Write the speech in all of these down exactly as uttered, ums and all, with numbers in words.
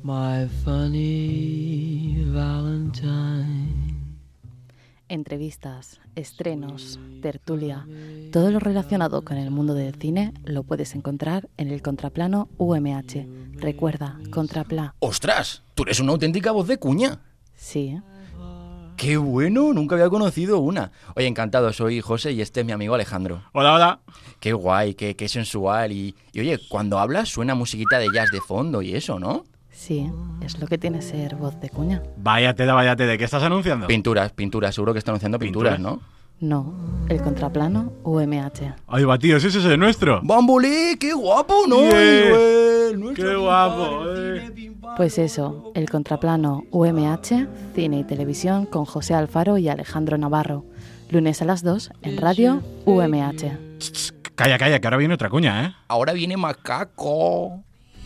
My funny Valentine. Entrevistas, estrenos, tertulia, todo lo relacionado con el mundo del cine lo puedes encontrar en el Contraplano U M H. Recuerda, Contrapla. ¡Ostras! ¡Tú eres una auténtica voz de cuña! Sí. ¡Qué bueno! Nunca había conocido una. Oye, encantado, soy José y este es mi amigo Alejandro. Hola, hola. Qué guay, qué, qué sensual. Y, y oye, cuando hablas suena musiquita de jazz de fondo y eso, ¿no? Sí, es lo que tiene ser voz de cuña. Váyate, váyate, ¿de qué estás anunciando? Pinturas, pinturas, seguro que está anunciando pinturas, ¿Pinturas? ¿no? No, el Contraplano U M H. Ay, Batíos, ese es el nuestro. ¡Bambolí! ¡Qué guapo, no! Yeah. Ay, güey, ¡Qué guapo! Eh. Pues eso, el Contraplano U M H, cine y televisión con José Alfaro y Alejandro Navarro. Lunes a las dos en Radio U M H. Ch, ch, calla, calla, que ahora viene otra cuña, ¿eh? Ahora viene Macaco.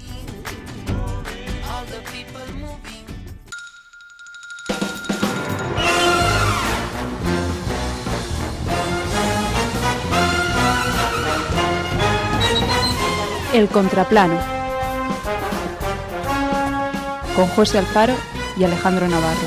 El Contraplano, con José Alfaro y Alejandro Navarro.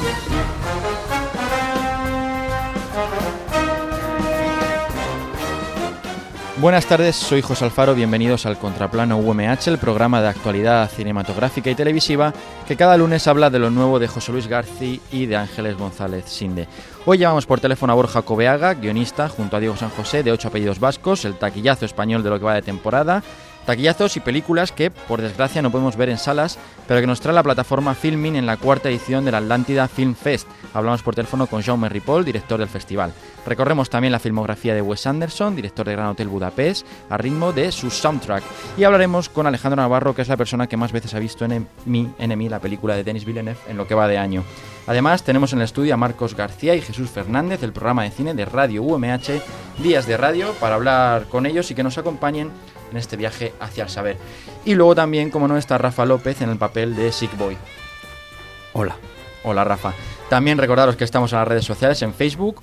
Buenas tardes, soy José Alfaro, bienvenidos al Contraplano U M H, el programa de actualidad cinematográfica y televisiva que cada lunes habla de lo nuevo de José Luis García y de Ángeles González Sinde. Hoy llamamos por teléfono a Borja Cobeaga, guionista, junto a Diego San José, de ocho apellidos vascos, el taquillazo español de lo que va de temporada. Taquillazos y películas que, por desgracia, no podemos ver en salas, pero que nos trae la plataforma Filmin en la cuarta edición de la Atlántida Film Fest. Hablamos por teléfono con Jaume Ripoll, director del festival. Recorremos también la filmografía de Wes Anderson, director de Gran Hotel Budapest, a ritmo de su soundtrack. Y hablaremos con Alejandro Navarro, que es la persona que más veces ha visto en mí, en mí, la película de Denis Villeneuve en lo que va de año. Además, tenemos en el estudio a Marcos García y Jesús Fernández, del programa de cine de Radio U M H, Días de Radio, para hablar con ellos y que nos acompañen en este viaje hacia el saber. Y luego también, como no, está Rafa López en el papel de Sick Boy. Hola. Hola, Rafa. También recordaros que estamos en las redes sociales, en Facebook.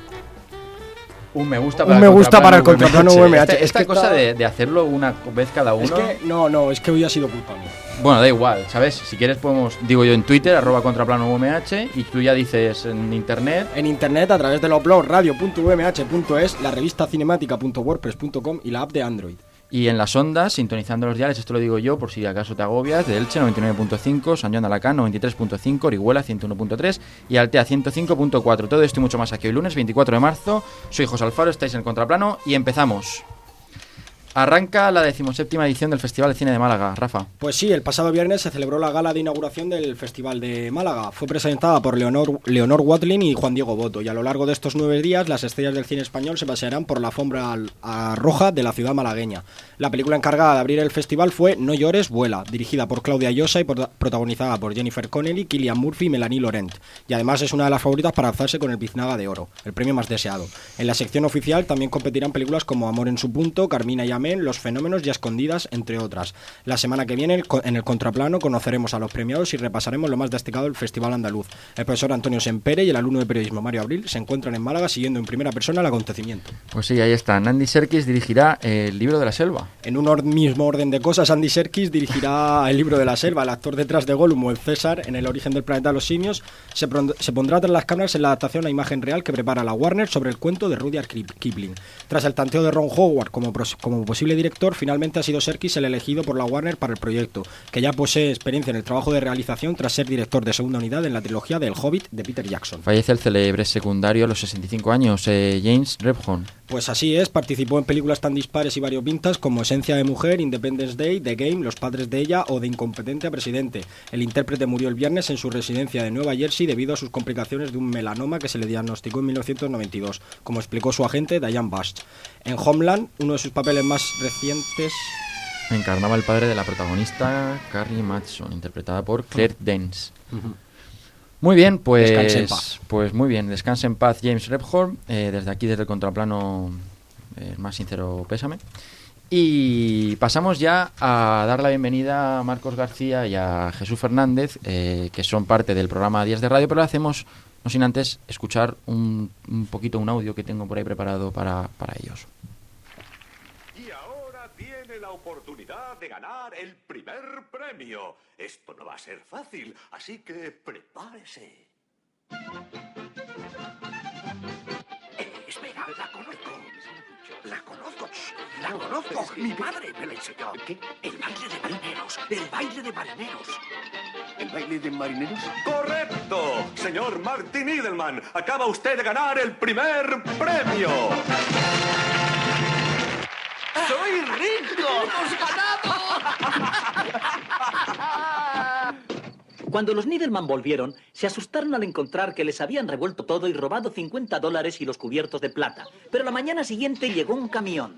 Un me gusta para, Un me el, gusta para el contraplano Contraplano U M H. Esta, Es esta que cosa está... de, de hacerlo una vez cada uno... Es que, no, no, es que hoy ha sido culpable. Bueno, da igual, ¿sabes? Si quieres podemos, digo yo en Twitter, arroba contraplano U M H, y tú ya dices en internet... En internet, a través de los blogs radio punto u m h punto es, la revista cinemática punto wordpress punto com y la app de Android. Y en las ondas, sintonizando los diales, esto lo digo yo por si acaso te agobias, de Elche noventa y nueve punto cinco, San Joan de Alacant noventa y tres punto cinco, Orihuela ciento uno punto tres y Altea ciento cinco punto cuatro. Todo esto y mucho más aquí hoy lunes veinticuatro de marzo. Soy José Alfaro, estáis en el Contraplano y empezamos. Arranca la decimoséptima edición del Festival de Cine de Málaga. Rafa. Pues sí, el pasado viernes se celebró la gala de inauguración del Festival de Málaga. Fue presentada por Leonor, Leonor Watling y Juan Diego Boto, y a lo largo de estos nueve días las estrellas del cine español se pasearán por la alfombra al- a roja de la ciudad malagueña. La película encargada de abrir el festival fue No llores, vuela, dirigida por Claudia Llosa y por- protagonizada por Jennifer Connelly, Cillian Murphy y Melanie Laurent. Y además es una de las favoritas para alzarse con el Biznaga de Oro, el premio más deseado. En la sección oficial también competirán películas como Amor en su punto, Carmina y Amén, Los fenómenos y a escondidas, entre otras. La semana que viene, en el Contraplano, conoceremos a los premiados y repasaremos lo más destacado del Festival Andaluz. El profesor Antonio Sempere y el alumno de periodismo Mario Abril se encuentran en Málaga siguiendo en primera persona el acontecimiento. Pues sí, ahí está. Andy Serkis dirigirá El libro de la selva. En un or- mismo orden de cosas, Andy Serkis dirigirá El libro de la selva. El actor detrás de Gollum o el César en El origen del planeta de los simios se, pron- se pondrá tras las cámaras en la adaptación a imagen real que prepara la Warner sobre el cuento de Rudyard Kipling. Tras el tanteo de Ron Howard como, pros- como posible director, finalmente ha sido Serkis el elegido por la Warner para el proyecto, que ya posee experiencia en el trabajo de realización tras ser director de segunda unidad en la trilogía del Hobbit de Peter Jackson. Fallece el célebre secundario a los sesenta y cinco años, eh, James Rebhorn. Pues así es, participó en películas tan dispares y variopintas como Esencia de Mujer, Independence Day, The Game, Los padres de ella o de Incompetente a Presidente. El intérprete murió el viernes en su residencia de Nueva Jersey debido a sus complicaciones de un melanoma que se le diagnosticó en mil novecientos noventa y dos, como explicó su agente Diane Bast. En Homeland, uno de sus papeles más recientes... Encarnaba el padre de la protagonista, Carrie Matheson, interpretada por Claire Danes. Uh-huh. Muy bien, pues, Descanse en paz. pues muy bien, descanse en paz James Rebhorn, eh, desde aquí, desde el Contraplano, el eh, más sincero pésame. Y pasamos ya a dar la bienvenida a Marcos García y a Jesús Fernández, eh, que son parte del programa Días de Radio, pero lo hacemos no sin antes escuchar un, un poquito un audio que tengo por ahí preparado para, para ellos. Y ahora viene la oportunidad de ganar el primer premio. Esto no va a ser fácil, así que prepárese. Eh, espera, la conozco. La conozco. La conozco. Mi padre me la enseñó. ¿Qué? El baile de marineros. El baile de marineros. ¿El baile de marineros? ¡Correcto! Señor Martin Edelman, acaba usted de ganar el primer premio. ¡Soy rico! ¡Hemos ganado! Cuando los Niedelman volvieron, se asustaron al encontrar que les habían revuelto todo y robado cincuenta dólares y los cubiertos de plata. Pero la mañana siguiente llegó un camión.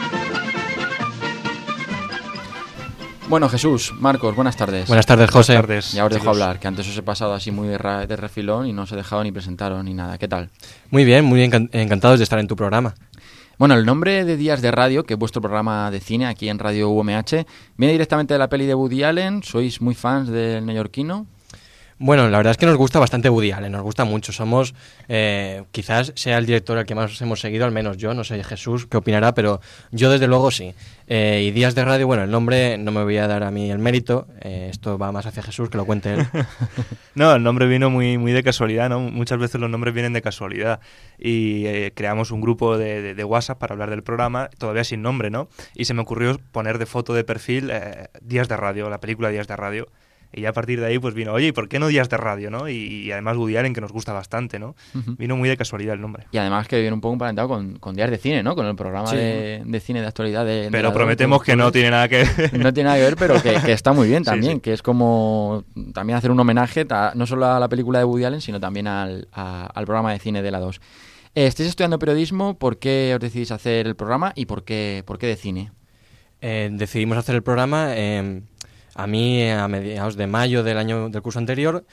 Bueno, Jesús, Marcos, buenas tardes. Buenas tardes, José. Buenas tardes, ya os dejo chicos. hablar, que antes os he pasado así muy de, ra- de refilón y no os he dejado ni presentaros ni nada. ¿Qué tal? Muy bien, muy encan- encantados de estar en tu programa. Bueno, el nombre de Días de Radio, que es vuestro programa de cine aquí en Radio U M H, viene directamente de la peli de Woody Allen. ¿Sois muy fans del neoyorquino? Bueno, la verdad es que nos gusta bastante Woody Allen, nos gusta mucho. Somos, eh, quizás sea el director al que más hemos seguido, al menos yo, no sé Jesús qué opinará, pero yo desde luego sí. Eh, y Días de Radio, bueno, el nombre no me voy a dar a mí el mérito, eh, esto va más hacia Jesús, que lo cuente él. No, el nombre vino muy, muy de casualidad, ¿no? Muchas veces los nombres vienen de casualidad y eh, creamos un grupo de, de, de WhatsApp para hablar del programa, todavía sin nombre, ¿no? Y se me ocurrió poner de foto de perfil eh, Días de Radio, la película Días de Radio. Y ya a partir de ahí pues vino, oye, ¿y por qué no Días de Radio, no? Y, y además Woody Allen, que nos gusta bastante, ¿no? Uh-huh. Vino muy de casualidad el nombre. Y además que viene un poco emparentado con, con Días de Cine, ¿no? Con el programa sí. de, de cine de actualidad de... Pero de prometemos dos, que no tiene nada que ver. No tiene nada que ver, pero que, que está muy bien también, sí, sí. Que es como también hacer un homenaje a, no solo a la película de Woody Allen, sino también al, a, al programa de cine de la dos. Eh, estáis estudiando periodismo, ¿por qué os decidís hacer el programa y por qué, por qué de cine? Eh, decidimos hacer el programa... Eh... A mí, a mediados de mayo del año del curso anterior,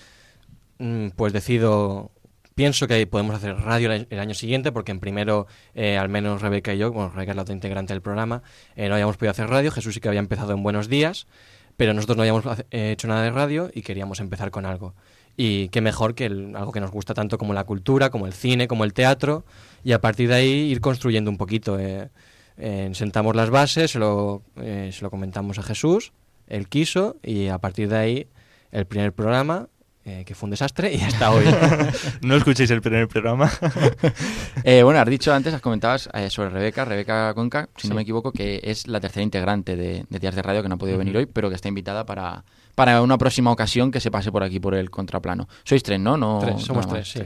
pues decido, pienso que podemos hacer radio el año siguiente, porque en primero, eh, al menos Rebeca y yo, bueno, Rebeca es la otra integrante del programa, eh, no habíamos podido hacer radio. Jesús sí que había empezado en Buenos Días, pero nosotros no habíamos hecho nada de radio y queríamos empezar con algo. Y qué mejor que el, algo que nos gusta tanto como la cultura, como el cine, como el teatro, y a partir de ahí ir construyendo un poquito. Eh, eh, sentamos las bases, se lo, eh, se lo comentamos a Jesús. Él quiso y a partir de ahí el primer programa, eh, que fue un desastre, y hasta hoy. No escuchéis el primer programa. eh, bueno, has dicho antes, has comentado eh, sobre Rebeca, Rebeca Conca, si sí. no me equivoco, que es la tercera integrante de, de Días de Radio, que no ha podido uh-huh. venir hoy, pero que está invitada para, para una próxima ocasión que se pase por aquí, por el contraplano. Sois tres, ¿no? no tres, somos tres, sí.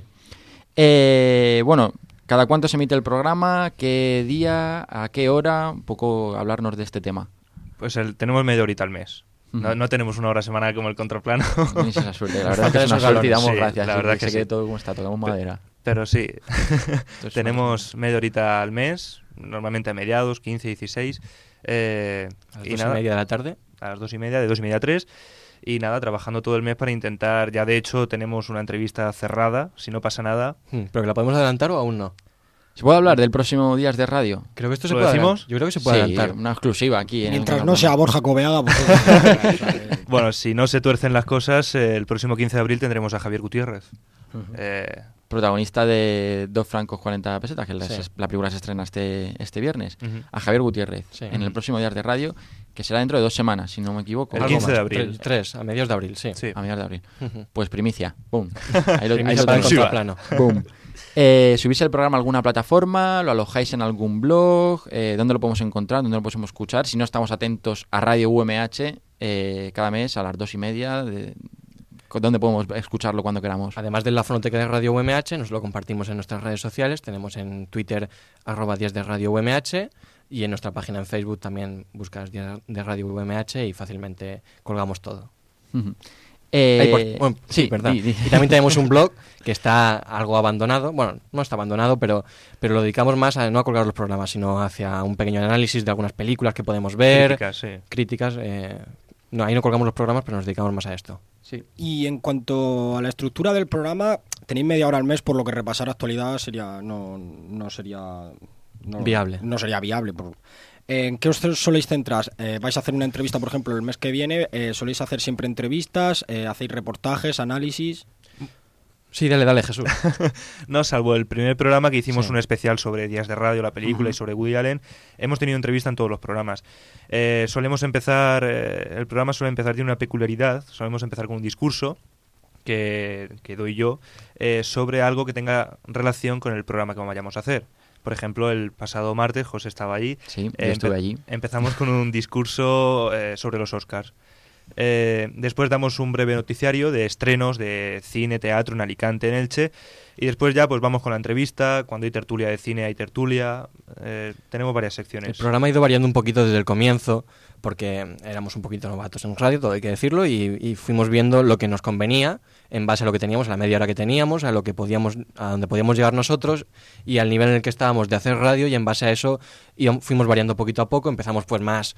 Eh, bueno, ¿cada cuánto se emite el programa? ¿Qué día? ¿A qué hora? Un poco hablarnos de este tema. Pues el, tenemos media horita al mes. Uh-huh. No, no tenemos una hora semanal como el contraplano. Ni esa suerte. La verdad es que es una suerte y damos sí, gracias. La verdad que, que se sí. quede todo como está, tocamos madera. Pero sí, tenemos media horita al mes, normalmente a mediados, quince, dieciséis. Eh, a las y dos nada, y media de la tarde. A las dos y media, de dos y media a tres. Y nada, trabajando todo el mes para intentar, ya de hecho tenemos una entrevista cerrada, si no pasa nada. Hmm, ¿Pero que la podemos adelantar o aún no? ¿Se puede hablar del próximo Días de Radio? Creo que esto se ¿Lo puede decimos? Adelantar. Yo creo que se puede sí, adelantar. Una exclusiva aquí. En Mientras el no sea Borja Coveaga. Pues... Bueno, si no se tuercen las cosas, eh, el próximo quince de abril tendremos a Javier Gutiérrez. Uh-huh. Eh... Protagonista de Dos francos cuarenta pesetas, que sí. la, la película se estrena este, este viernes. Uh-huh. A Javier Gutiérrez, sí. en el próximo Días de Radio, que será dentro de dos semanas, si no me equivoco. El quince de abril. Tres, tres, a mediados de abril, sí. sí. A mediados de abril. Uh-huh. Pues primicia. Boom. Ahí lo, primicia ahí lo para el contraplano. Boom. Eh, ¿Subís el programa a alguna plataforma? ¿Lo alojáis en algún blog? Eh, ¿Dónde lo podemos encontrar? ¿Dónde lo podemos escuchar? Si no, estamos atentos a Radio U M H eh, cada mes a las dos y media. De, ¿Dónde podemos escucharlo cuando queramos? Además de la fonoteca de Radio U M H, nos lo compartimos en nuestras redes sociales. Tenemos en Twitter arroba días de Radio U M H y en nuestra página en Facebook también buscas días de Radio U M H y fácilmente colgamos todo. Uh-huh. Eh, Ay, por, bueno, sí, sí, verdad. Di, di. Y también tenemos un blog que está algo abandonado. Bueno, no está abandonado, pero, pero lo dedicamos más a no a colgar los programas, sino hacia un pequeño análisis de algunas películas que podemos ver. Críticas, sí. Críticas. Eh, no, ahí no colgamos los programas, pero nos dedicamos más a esto. Sí. Y en cuanto a la estructura del programa, tenéis media hora al mes, por lo que repasar actualidad sería no, no sería no, viable. No sería viable. Por, ¿En qué os soléis centrar? Eh, ¿Vais a hacer una entrevista, por ejemplo, el mes que viene? Eh, ¿Soléis hacer siempre entrevistas? Eh, ¿Hacéis reportajes, análisis? Sí, dale, dale, Jesús. No, salvo el primer programa que hicimos Sí. un especial sobre Días de Radio, la película, Ujú. y sobre Woody Allen, hemos tenido entrevista en todos los programas. Eh, solemos empezar, eh, el programa suele empezar, tiene una peculiaridad, solemos empezar con un discurso que, que doy yo eh, sobre algo que tenga relación con el programa que vayamos a hacer. Por ejemplo, el pasado martes, José estaba allí. Sí, yo eh, estuve empe- allí. Empezamos con un discurso eh, sobre los Oscars. Eh, después damos un breve noticiario de estrenos de cine, teatro en Alicante, en Elche, y después ya pues vamos con la entrevista. Cuando hay tertulia de cine hay tertulia. Eh, tenemos varias secciones. El programa ha ido variando un poquito desde el comienzo, porque éramos un poquito novatos en radio, todo hay que decirlo, y, y fuimos viendo lo que nos convenía en base a lo que teníamos, a la media hora que teníamos, a lo que podíamos, a donde podíamos llegar nosotros y al nivel en el que estábamos de hacer radio, y en base a eso íbamos- fuimos variando poquito a poco. Empezamos pues más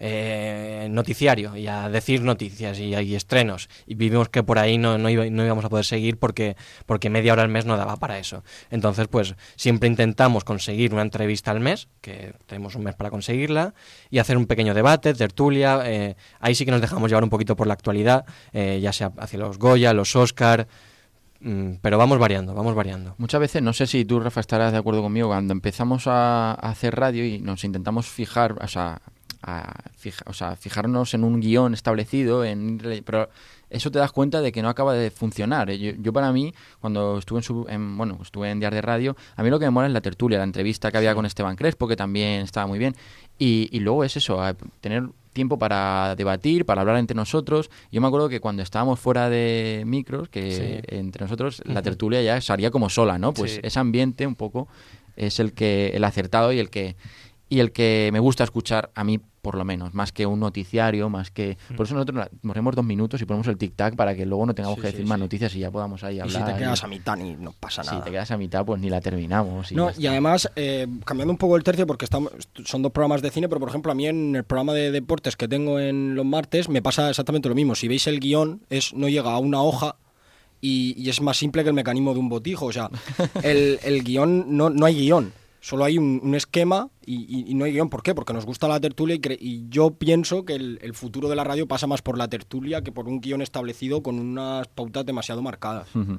eh, noticiario y a decir noticias y, y estrenos, y vimos que por ahí no, no, iba- no íbamos a poder seguir porque, porque media hora al mes no daba para eso. Entonces pues siempre intentamos conseguir una entrevista al mes, que tenemos un mes para conseguirla, y hacer un pequeño debate, tertulia. Eh, ahí sí que nos dejamos llevar un poquito por la actualidad, eh, ya sea hacia los Goya, los Oscar, mm, pero vamos variando, vamos variando. Muchas veces, no sé si tú, Rafa, estarás de acuerdo conmigo, cuando empezamos a, a hacer radio y nos intentamos fijar, o sea, a fija- o sea, fijarnos en un guión establecido, en, pero eso te das cuenta de que no acaba de funcionar. Yo, yo para mí, cuando estuve en, su, en bueno estuve en Días de Radio, a mí lo que me mola es la tertulia, la entrevista que había con Esteban Crespo, que también estaba muy bien, y, y luego es eso, a tener tiempo para debatir, para hablar entre nosotros. Yo me acuerdo que cuando estábamos fuera de micros, que Sí. entre nosotros la Ujú. tertulia ya salía como sola, ¿no? Pues Sí. ese ambiente un poco es el que el acertado y el que y el que me gusta escuchar a mí, por lo menos, más que un noticiario, más que... Por eso nosotros la- ponemos dos minutos y ponemos el tic-tac para que luego no tengamos Sí, que sí, decir más sí. noticias y ya podamos ahí Y hablar. si te quedas y- a mitad ni no pasa Si nada. te quedas a mitad, pues ni la terminamos. Y No, ya y está. además, eh, cambiando un poco el tercio, porque estamos, son dos programas de cine, pero por ejemplo, a mí en el programa de deportes que tengo en los martes me pasa exactamente lo mismo. Si veis el guión, es no llega a una hoja y, y es más simple que el mecanismo de un botijo. O sea, el, el guión, no, no hay guión. Solo hay un, un esquema y, y- y no hay guión. ¿Por qué? Porque nos gusta la tertulia y, cre- y yo pienso que el, el futuro de la radio pasa más por la tertulia que por un guión establecido con unas pautas demasiado marcadas. Ujú.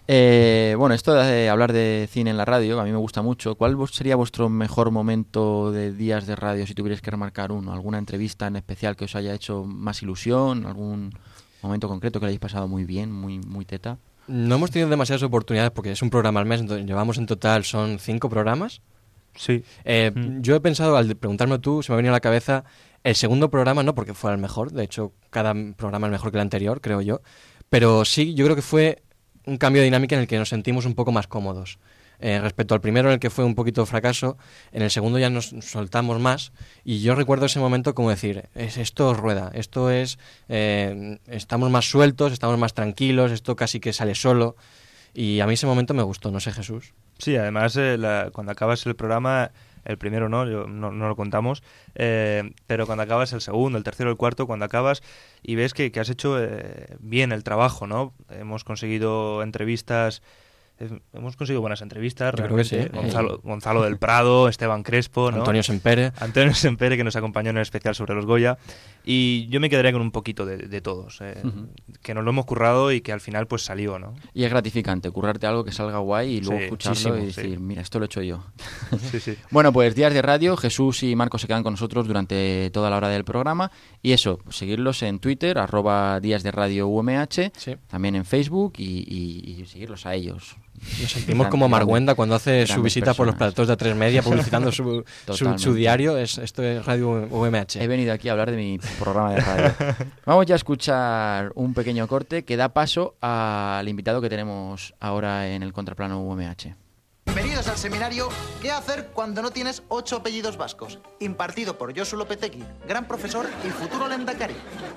Eh, bueno, esto de hablar de cine en la radio, a mí me gusta mucho. ¿Cuál vos- sería vuestro mejor momento de Días de Radio si tuvierais que remarcar uno? ¿Alguna entrevista en especial que os haya hecho más ilusión? ¿Algún momento concreto que le hayáis pasado muy bien, muy, muy teta? No hemos tenido demasiadas oportunidades porque es un programa al mes, entonces llevamos en total, son cinco programas. Sí. Eh, Mm. Yo he pensado, al preguntarme tú, se me ha venido a la cabeza el segundo programa, no porque fuera el mejor, de hecho cada programa es mejor que el anterior, creo yo, pero sí, yo creo que fue un cambio de dinámica en el que nos sentimos un poco más cómodos. Eh, respecto al primero, en el que fue un poquito fracaso, en el segundo ya nos soltamos más, y yo recuerdo ese momento como decir, es, esto rueda, esto es, eh, estamos más sueltos, estamos más tranquilos, esto casi que sale solo, y a mí ese momento me gustó, no sé, Jesús. Sí, además eh, la- cuando acabas el programa, el primero no, yo- no, no lo contamos, eh, pero cuando acabas el segundo, el tercero, el cuarto, cuando acabas y ves que, que has hecho eh, bien el trabajo, ¿no? Hemos conseguido entrevistas, eh, hemos conseguido buenas entrevistas, Yo creo que sí, realmente. ¿eh? Gonzalo, Gonzalo del Prado, Esteban Crespo, ¿no? Antonio Sempere. Antonio Sempere, que nos acompañó en el especial sobre los Goya, y yo me quedaría con un poquito de, de todos, eh, Ujú. que nos lo hemos currado y que al final pues salió, ¿no? Y es gratificante currarte algo que salga guay y luego Sí, escucharlo muchísimo, y decir, sí. mira, esto lo he hecho yo. Sí, sí. Bueno, pues Días de Radio, Jesús y Marcos se quedan con nosotros durante toda la hora del programa. Y eso, seguirlos en Twitter, arroba Días de Radio U M H, Sí. también en Facebook y, y- y seguirlos a ellos. Nos sentimos como Marguenda cuando hace su grandes visita por los personas. platos de A tres Media publicitando su, su, Totalmente. su diario. Es, esto es Radio U M H. He venido aquí a hablar de mi programa de radio. Vamos ya a escuchar un pequeño corte que da paso al invitado que tenemos ahora en el Contraplano U M H. Bienvenidos al seminario ¿Qué hacer cuando no tienes ocho apellidos vascos? Impartido por Josu Lopetegui, gran profesor y futuro Lehendakari.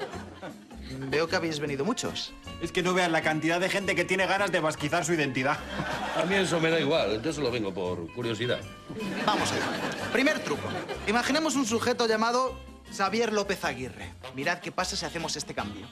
Veo que habéis venido muchos. Es que no veas la cantidad de gente que tiene ganas de vasquizar su identidad. A mí eso me da igual, entonces lo vengo por curiosidad. Vamos allá. Primer truco. Imaginemos un sujeto llamado Xavier López Aguirre. Mirad qué pasa si hacemos este cambio.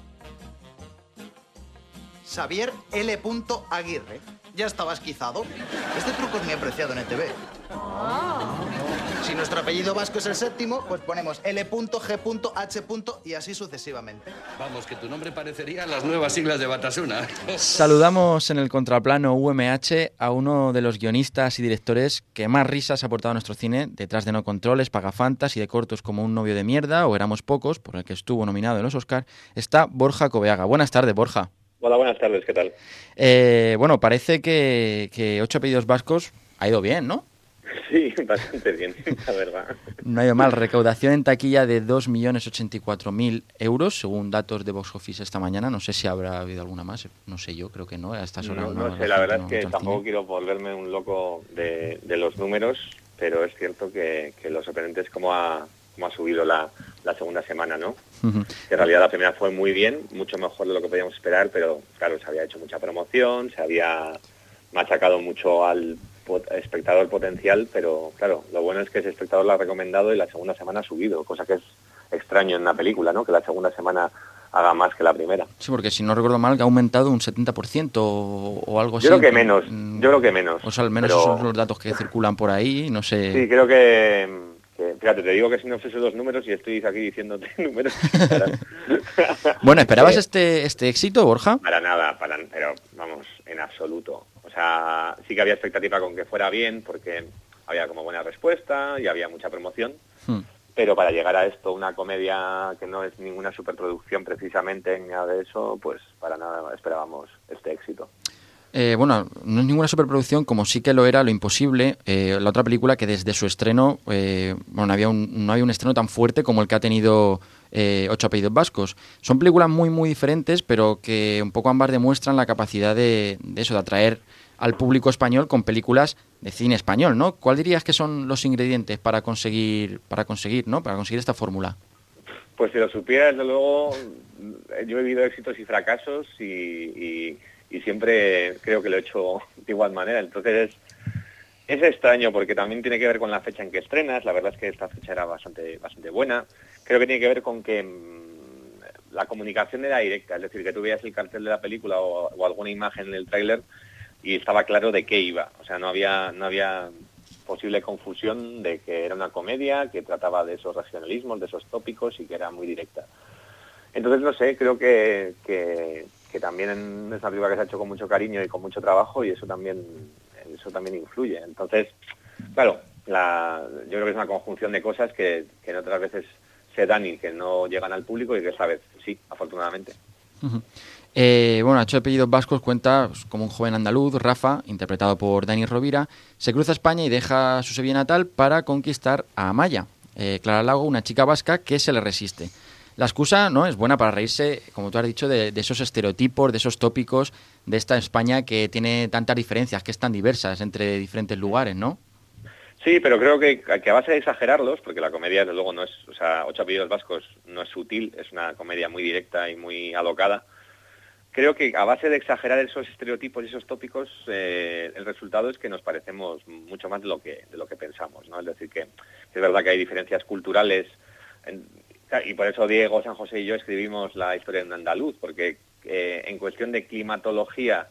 Xavier L. Aguirre. Ya está vasquizado. Este truco es muy apreciado en E T V. Si nuestro apellido vasco es el séptimo, pues ponemos L G H y así sucesivamente. Vamos, que tu nombre parecería las nuevas siglas de Batasuna. Saludamos en el contraplano U M H a uno de los guionistas y directores que más risas ha aportado a nuestro cine, detrás de No Controles, Pagafantas y de cortos como Un novio de mierda o Éramos pocos, por el que estuvo nominado en los Oscar, está Borja Coveaga. Buenas tardes, Borja. Hola, buenas tardes, ¿qué tal? Eh, bueno, parece que, que Ocho apellidos vascos ha ido bien, ¿no? Sí, bastante bien, la verdad. No ha ido mal. Recaudación en taquilla de dos millones ochenta y cuatro mil euros, según datos de Box Office esta mañana. No sé si habrá habido alguna más. No sé yo, creo que no. A estas horas no, no, no sé, la, la verdad no es que tampoco quiero volverme un loco de, de los números, pero es cierto que, que lo sorprendente es cómo ha, cómo ha subido la, la segunda semana, ¿no? Uh-huh. Que en realidad la primera fue muy bien, mucho mejor de lo que podíamos esperar, pero claro, se había hecho mucha promoción, se había machacado mucho al espectador potencial, pero claro, lo bueno es que ese espectador lo ha recomendado y la segunda semana ha subido, cosa que es extraño en una película, ¿no? Que la segunda semana haga más que la primera. Sí, porque si no recuerdo mal, que ha aumentado un setenta por ciento o, o algo así. Yo creo que menos, yo creo que menos. O sea, al menos pero... esos son los datos que circulan por ahí, no sé. Sí, creo que... que fíjate, te digo que si no fuese dos números y estoy aquí diciéndote números. Bueno, ¿esperabas eh, este este éxito, Borja? Para nada, para, pero vamos, en absoluto. O sea, sí que había expectativa con que fuera bien, porque había como buena respuesta y había mucha promoción, hmm. pero para llegar a esto, una comedia que no es ninguna superproducción precisamente ni nada de eso, pues para nada esperábamos este éxito. Eh, bueno, no es ninguna superproducción, como sí que lo era Lo Imposible, eh, la otra película que desde su estreno, eh, bueno, no había, un, no había un estreno tan fuerte como el que ha tenido eh, Ocho apellidos vascos. Son películas muy, muy diferentes, pero que un poco ambas demuestran la capacidad de, de eso, de atraer al público español con películas de cine español, ¿no? ¿Cuál dirías que son los ingredientes para conseguir, para conseguir, ¿no? Para conseguir esta fórmula? Pues si lo supiera, desde luego, yo he vivido éxitos y fracasos y... y... y siempre creo que lo he hecho de igual manera. Entonces es, es extraño porque también tiene que ver con la fecha en que estrenas. La verdad es que esta fecha era bastante bastante buena. Creo que tiene que ver con que mmm, la comunicación era directa, es decir, que tú veías el cartel de la película o, o alguna imagen en el tráiler y estaba claro de qué iba. O sea, no había no había posible confusión de que era una comedia, que trataba de esos regionalismos, de esos tópicos y que era muy directa. Entonces, no sé, creo que... que que también es una película que se ha hecho con mucho cariño y con mucho trabajo y eso también eso también influye. Entonces, claro, la, yo creo que es una conjunción de cosas que, que en otras veces se dan y que no llegan al público y que esta vez sí, afortunadamente. Uh-huh. Eh, bueno, Ocho apellidos vascos cuenta pues, como un joven andaluz, Rafa, interpretado por Dani Rovira, se cruza a España y deja su Sevilla natal para conquistar a Amaya, eh, Clara Lago, una chica vasca que se le resiste. La excusa, ¿no?, es buena para reírse, como tú has dicho, de, de esos estereotipos, de esos tópicos de esta España que tiene tantas diferencias, que es tan diversas entre diferentes lugares, ¿no? Sí, pero creo que, que a base de exagerarlos, porque la comedia, desde luego, no es, o sea, Ocho apellidos vascos no es sutil, es una comedia muy directa y muy alocada. Creo que a base de exagerar esos estereotipos y esos tópicos, eh, el resultado es que nos parecemos mucho más de lo que de lo que pensamos, ¿no? Es decir, que, que es verdad que hay diferencias culturales. En, Y por eso Diego, San José y yo escribimos la historia de un andaluz, porque eh, en cuestión de climatología,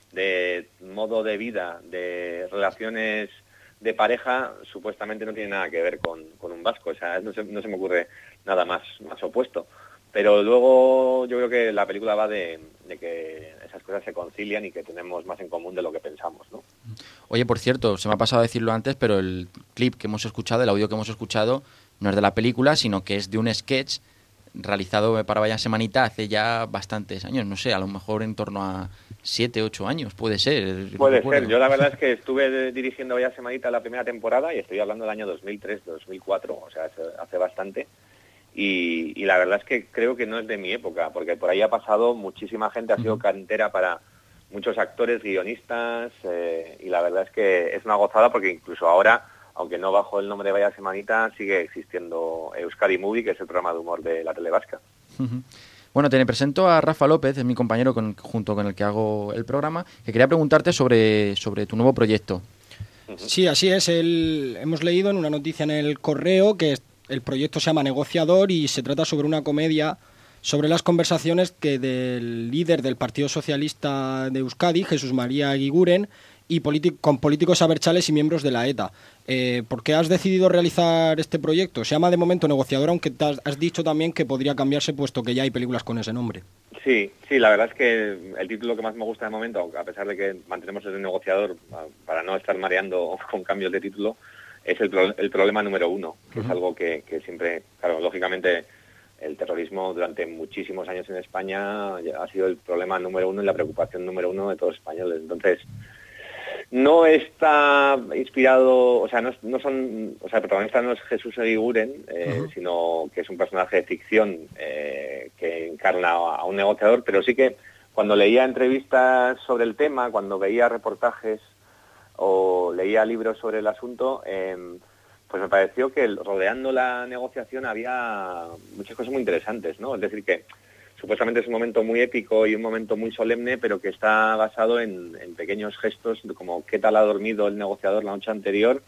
de modo de vida, de relaciones de pareja, supuestamente no tiene nada que ver con, con un vasco. O sea, no se, no se me ocurre nada más, más opuesto. Pero luego yo creo que la película va de, de que esas cosas se concilian y que tenemos más en común de lo que pensamos, ¿no? Oye, por cierto, se me ha pasado a decirlo antes, pero el clip que hemos escuchado, el audio que hemos escuchado, no es de la película, sino que es de un sketch realizado para Vaya Semanita hace ya bastantes años, no sé, a lo mejor en torno a siete, ocho años, puede ser. Puede ser, yo la verdad es que estuve dirigiendo Vaya Semanita la primera temporada y estoy hablando del año dos mil tres, dos mil cuatro, o sea, hace, hace bastante, y, y la verdad es que creo que no es de mi época, porque por ahí ha pasado muchísima gente, ha sido uh-huh. cantera para muchos actores, guionistas, eh, y la verdad es que es una gozada porque incluso ahora, aunque no bajo el nombre de Vaya Semanita, sigue existiendo Euskadi Movie, que es el programa de humor de la tele vasca. Uh-huh. Bueno, te presento a Rafa López, es mi compañero con, junto con el que hago el programa, que quería preguntarte sobre, sobre tu nuevo proyecto. Sí, así es. El, hemos leído en una noticia en el correo que el proyecto se llama Negociador y se trata sobre una comedia sobre las conversaciones que del líder del Partido Socialista de Euskadi, Jesús María Eguiguren, y con políticos abertzales y miembros de la ETA. Eh, ¿Por qué has decidido realizar este proyecto? Se llama de momento Negociador, aunque te has, has dicho también que podría cambiarse puesto que ya hay películas con ese nombre. Sí, sí, la verdad es que el título que más me gusta de momento, a pesar de que mantenemos el Negociador para no estar mareando con cambios de título, es el, pro, el problema número uno, que uh-huh. es algo que, que siempre, claro, lógicamente el terrorismo durante muchísimos años en España ha sido el problema número uno y la preocupación número uno de todos los españoles. Entonces, no está inspirado, o sea, no, no son, o sea, el protagonista no es Jesús Eguiguren, eh, uh-huh. sino que es un personaje de ficción eh, que encarna a un negociador, pero sí que cuando leía entrevistas sobre el tema, cuando veía reportajes o leía libros sobre el asunto, eh, pues me pareció que rodeando la negociación había muchas cosas muy interesantes, ¿no? Es decir, que supuestamente es un momento muy épico y un momento muy solemne, pero que está basado en, en pequeños gestos como qué tal ha dormido el negociador la noche anterior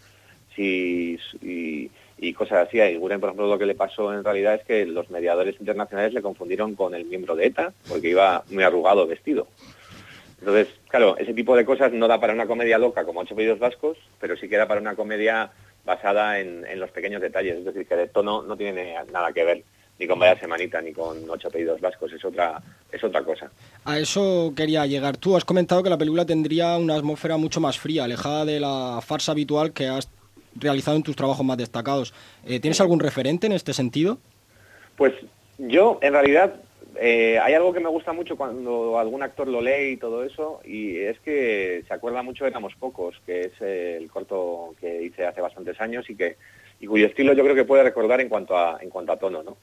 si, y, y cosas así. A Eguiguren, por ejemplo, lo que le pasó en realidad es que los mediadores internacionales le confundieron con el miembro de ETA porque iba muy arrugado vestido. Entonces, claro, ese tipo de cosas no da para una comedia loca como Ocho apellidos vascos, pero sí que da para una comedia basada en, en los pequeños detalles. Es decir, que de tono no tiene nada que ver ni con Vaya Semanita, ni con Ocho apellidos vascos, es otra es otra cosa. A eso quería llegar. Tú has comentado que la película tendría una atmósfera mucho más fría, alejada de la farsa habitual que has realizado en tus trabajos más destacados. Eh, ¿Tienes algún referente en este sentido? Pues yo, en realidad, eh, hay algo que me gusta mucho cuando algún actor lo lee y todo eso, y es que se acuerda mucho de Éramos Pocos, que es eh, el corto que hice hace bastantes años y que y cuyo estilo yo creo que puede recordar en cuanto a en cuanto a tono, ¿no?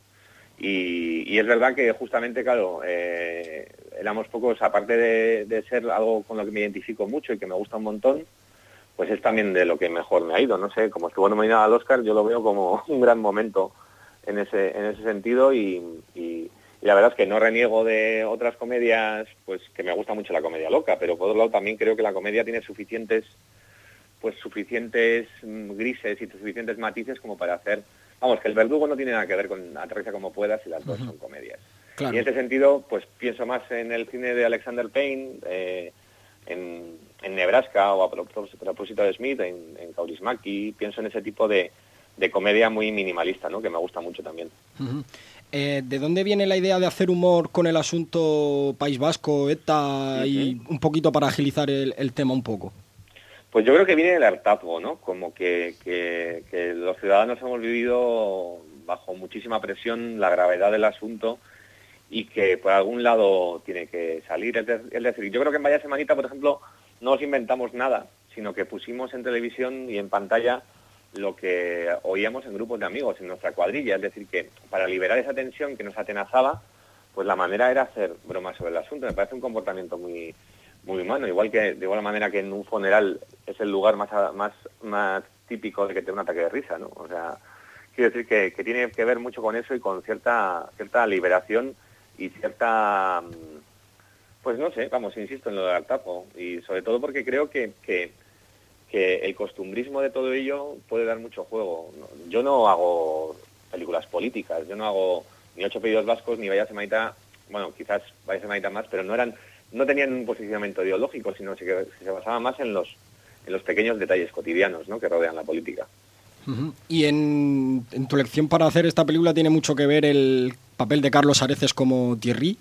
Y, y es verdad que justamente, claro, eh, Éramos Pocos, aparte de, de ser algo con lo que me identifico mucho y que me gusta un montón, pues es también de lo que mejor me ha ido, no sé, como estuvo nominado al Oscar, yo lo veo como un gran momento en ese en ese sentido y, y, y la verdad es que no reniego de otras comedias, pues que me gusta mucho la comedia loca, pero por otro lado también creo que la comedia tiene suficientes pues suficientes grises y suficientes matices como para hacer. Vamos, que El Verdugo no tiene nada que ver con Aterriza como puedas y las dos uh-huh. son comedias. Claro. Y en ese sentido, pues pienso más en el cine de Alexander Payne, eh, en, en Nebraska o a propósito de Smith, en, en Kaurismäki, pienso en ese tipo de, de comedia muy minimalista, ¿no? Que me gusta mucho también. Uh-huh. Eh, ¿De dónde viene la idea de hacer humor con el asunto País Vasco, ETA uh-huh. y un poquito para agilizar el, el tema un poco? Pues yo creo que viene del hartazgo, ¿no? Como que, que, que los ciudadanos hemos vivido bajo muchísima presión la gravedad del asunto y que por algún lado tiene que salir. Es decir, yo creo que en Vaya Semanita, por ejemplo, no nos inventamos nada, sino que pusimos en televisión y en pantalla lo que oíamos en grupos de amigos, en nuestra cuadrilla. Es decir, que para liberar esa tensión que nos atenazaba, pues la manera era hacer bromas sobre el asunto. Me parece un comportamiento muy... muy humano, igual que de igual manera que en un funeral es el lugar más más más típico de que te dé un ataque de risa, ¿no? O sea, quiero decir que, que tiene que ver mucho con eso y con cierta cierta liberación y cierta, pues no sé, vamos, insisto en lo del hartazgo y sobre todo porque creo que, que que el costumbrismo de todo ello puede dar mucho juego. Yo no hago películas políticas, yo no hago ni Ocho apellidos vascos ni Vaya Semanita, bueno, quizás Vaya Semanita más, pero no eran no tenían un posicionamiento ideológico, sino que se basaba más en los en los pequeños detalles cotidianos, ¿no? Que rodean la política. Uh-huh. Y en, en tu elección para hacer esta película tiene mucho que ver el papel de Carlos Areces como Thierry.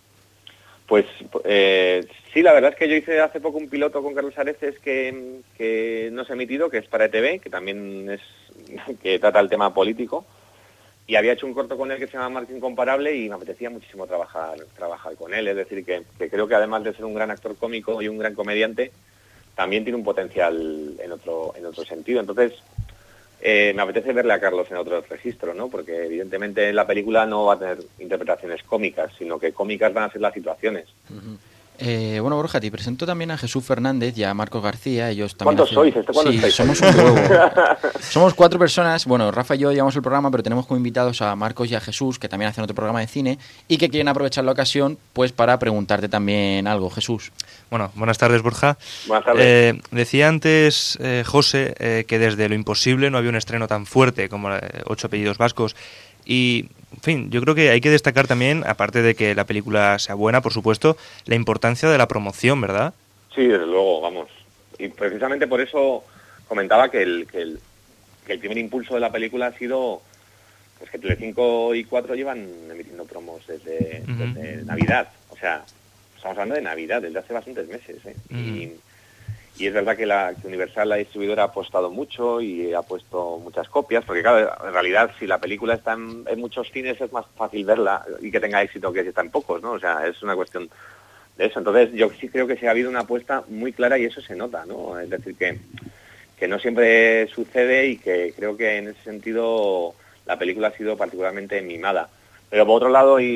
Pues eh, sí, la verdad es que yo hice hace poco un piloto con Carlos Areces que, que no se ha emitido, que es para E T V, que también es que trata el tema político. Y había hecho un corto con él que se llama Marco Incomparable y me apetecía muchísimo trabajar trabajar con él. Es decir, que, que creo que además de ser un gran actor cómico y un gran comediante, también tiene un potencial en otro en otro sentido. Entonces, eh, me apetece verle a Carlos en otro registro, ¿no? Porque evidentemente la película no va a tener interpretaciones cómicas, sino que cómicas van a ser las situaciones. Uh-huh. Eh, bueno, Borja, te presento también a Jesús Fernández y a Marcos García. Ellos también ¿Cuántos hacen... sois? ¿Este cuándo sí, estáis? somos un huevo. Somos cuatro personas. Bueno, Rafa y yo llevamos el programa, pero tenemos como invitados a Marcos y a Jesús, que también hacen otro programa de cine y que quieren aprovechar la ocasión pues para preguntarte también algo, Jesús. Bueno, buenas tardes, Borja. Buenas tardes. Eh, decía antes eh, José eh, que desde Lo Imposible no había un estreno tan fuerte como eh, Ocho apellidos vascos. Y, en fin, yo creo que hay que destacar también, aparte de que la película sea buena, por supuesto, la importancia de la promoción, ¿verdad? Sí, desde luego, vamos. y precisamente por eso comentaba que el, que el, que el primer impulso de la película ha sido pues que Telecinco y cuatro llevan emitiendo promos desde, uh-huh. desde Navidad. O sea, estamos hablando de Navidad, desde hace bastantes meses, ¿eh? Uh-huh. Y, y es verdad que, la, que Universal, la distribuidora, ha apostado mucho y ha puesto muchas copias, porque claro, en realidad si la película está en, en muchos cines es más fácil verla y que tenga éxito que si está en pocos, ¿no? O sea, es una cuestión de eso. Entonces yo sí creo que sí ha habido una apuesta muy clara y eso se nota, ¿no? Es decir, que, que no siempre sucede y que creo que en ese sentido la película ha sido particularmente mimada. Pero por otro lado, y,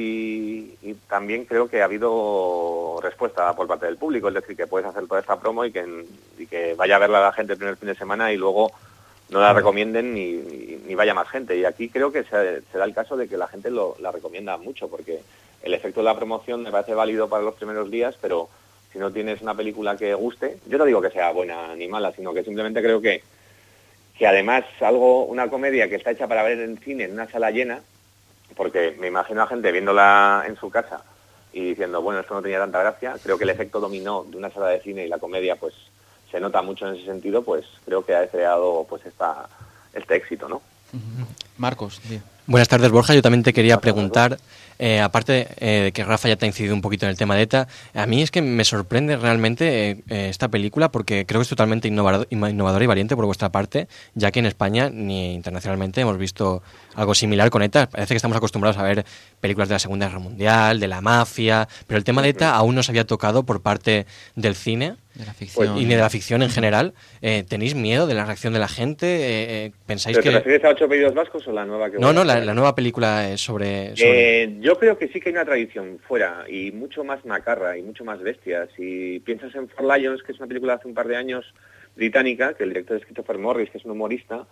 y, y también creo que ha habido respuesta por parte del público, es decir, que puedes hacer toda esta promo y que, y que vaya a verla la gente el primer fin de semana y luego no la recomienden ni, ni, ni vaya más gente. Y aquí creo que se, se da el caso de que la gente lo, la recomienda mucho, porque el efecto de la promoción me parece válido para los primeros días, pero si no tienes una película que guste, yo no digo que sea buena ni mala, sino que simplemente creo que, que además algo, una comedia que está hecha para ver en cine en una sala llena, porque me imagino a gente viéndola en su casa y diciendo, bueno, esto no tenía tanta gracia. Creo que el efecto dominó de una sala de cine y la comedia pues se nota mucho en ese sentido, pues creo que ha creado pues esta este éxito, ¿no? Marcos, tío. Buenas tardes, Borja. Yo también te quería preguntar, eh, aparte eh, de que Rafa ya te ha incidido un poquito en el tema de ETA, a mí es que me sorprende realmente eh, eh, esta película porque creo que es totalmente innovador, innovadora y valiente por vuestra parte, ya que en España ni internacionalmente hemos visto algo similar con ETA. Parece que estamos acostumbrados a ver películas de la Segunda Guerra Mundial, de la mafia, pero el tema de ETA aún no se había tocado por parte del cine. De la ficción. Y ni de la ficción en general. Eh, ¿Tenéis miedo de la reacción de la gente? Eh, eh, ¿Pensáis ¿Pero que...? ¿Te refieres a Ocho apellidos vascos o la nueva que No, no, la, la nueva película es sobre... sobre... Eh, yo creo que sí que hay una tradición fuera y mucho más macarra y mucho más bestia. Si piensas en Four Lions, que es una película de hace un par de años británica, que el director es Christopher Morris, que es un humorista,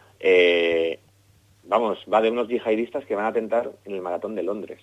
eh, vamos, va de unos yihadistas que van a atentar en el maratón de Londres.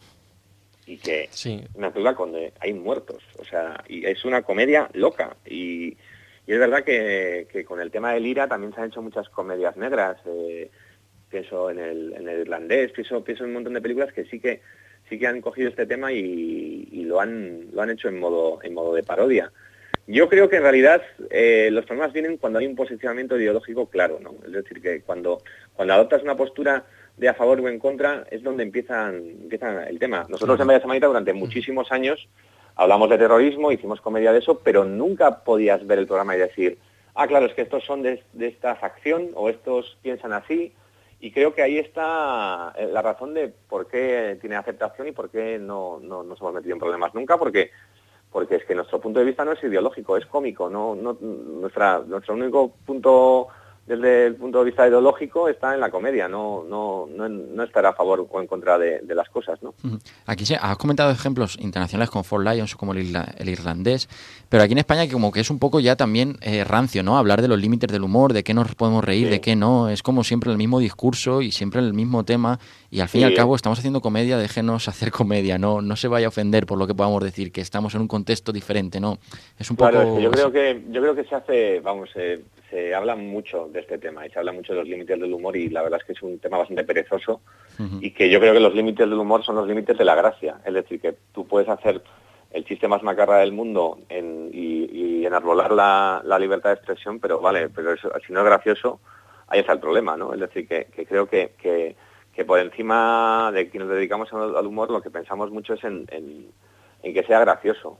Y que sí. Una película donde hay muertos, o sea, y es una comedia loca. Y, y es verdad que, que con el tema del IRA también se han hecho muchas comedias negras. Eh, pienso en el, en el irlandés, pienso, pienso en un montón de películas que sí que sí que han cogido este tema y, y lo han lo han hecho en modo en modo de parodia. Yo creo que en realidad eh, los problemas vienen cuando hay un posicionamiento ideológico claro, ¿no? Es decir, que cuando cuando adoptas una postura de a favor o en contra es donde empiezan empiezan el tema. Nosotros en Vaya Semanita durante muchísimos años hablamos de terrorismo, hicimos comedia de eso, pero nunca podías ver el programa y decir, ah, claro, es que estos son de, de esta facción o estos piensan así. Y creo que ahí está la razón de por qué tiene aceptación y por qué no, no nos hemos metido en problemas nunca, porque porque es que nuestro punto de vista no es ideológico, es cómico. No, no nuestra nuestro único punto desde el punto de vista ideológico está en la comedia, no no no, no estar a favor o en contra de, de las cosas, ¿no? Aquí se, has comentado ejemplos internacionales como Four Lions o como el, irla, el irlandés, pero aquí en España como que es un poco ya también eh, rancio, ¿no? Hablar de los límites del humor, de qué nos podemos reír, sí. de qué no, es como siempre el mismo discurso y siempre el mismo tema y al fin sí. y al cabo estamos haciendo comedia, déjenos hacer comedia, no no se vaya a ofender por lo que podamos decir, que estamos en un contexto diferente, ¿no? Es un claro, poco... Es que yo creo que yo creo que se hace, vamos, eh, se habla mucho de este tema y se habla mucho de los límites del humor y la verdad es que es un tema bastante perezoso uh-huh. y que yo creo que los límites del humor son los límites de la gracia, es decir, que tú puedes hacer el chiste más macarra del mundo en, y, y enarbolar la, la libertad de expresión, pero vale, pero eso, si no es gracioso, ahí está el problema, ¿no? Es decir, que, que creo que, que, que por encima de quienes nos dedicamos al, al humor lo que pensamos mucho es en, en, en que sea gracioso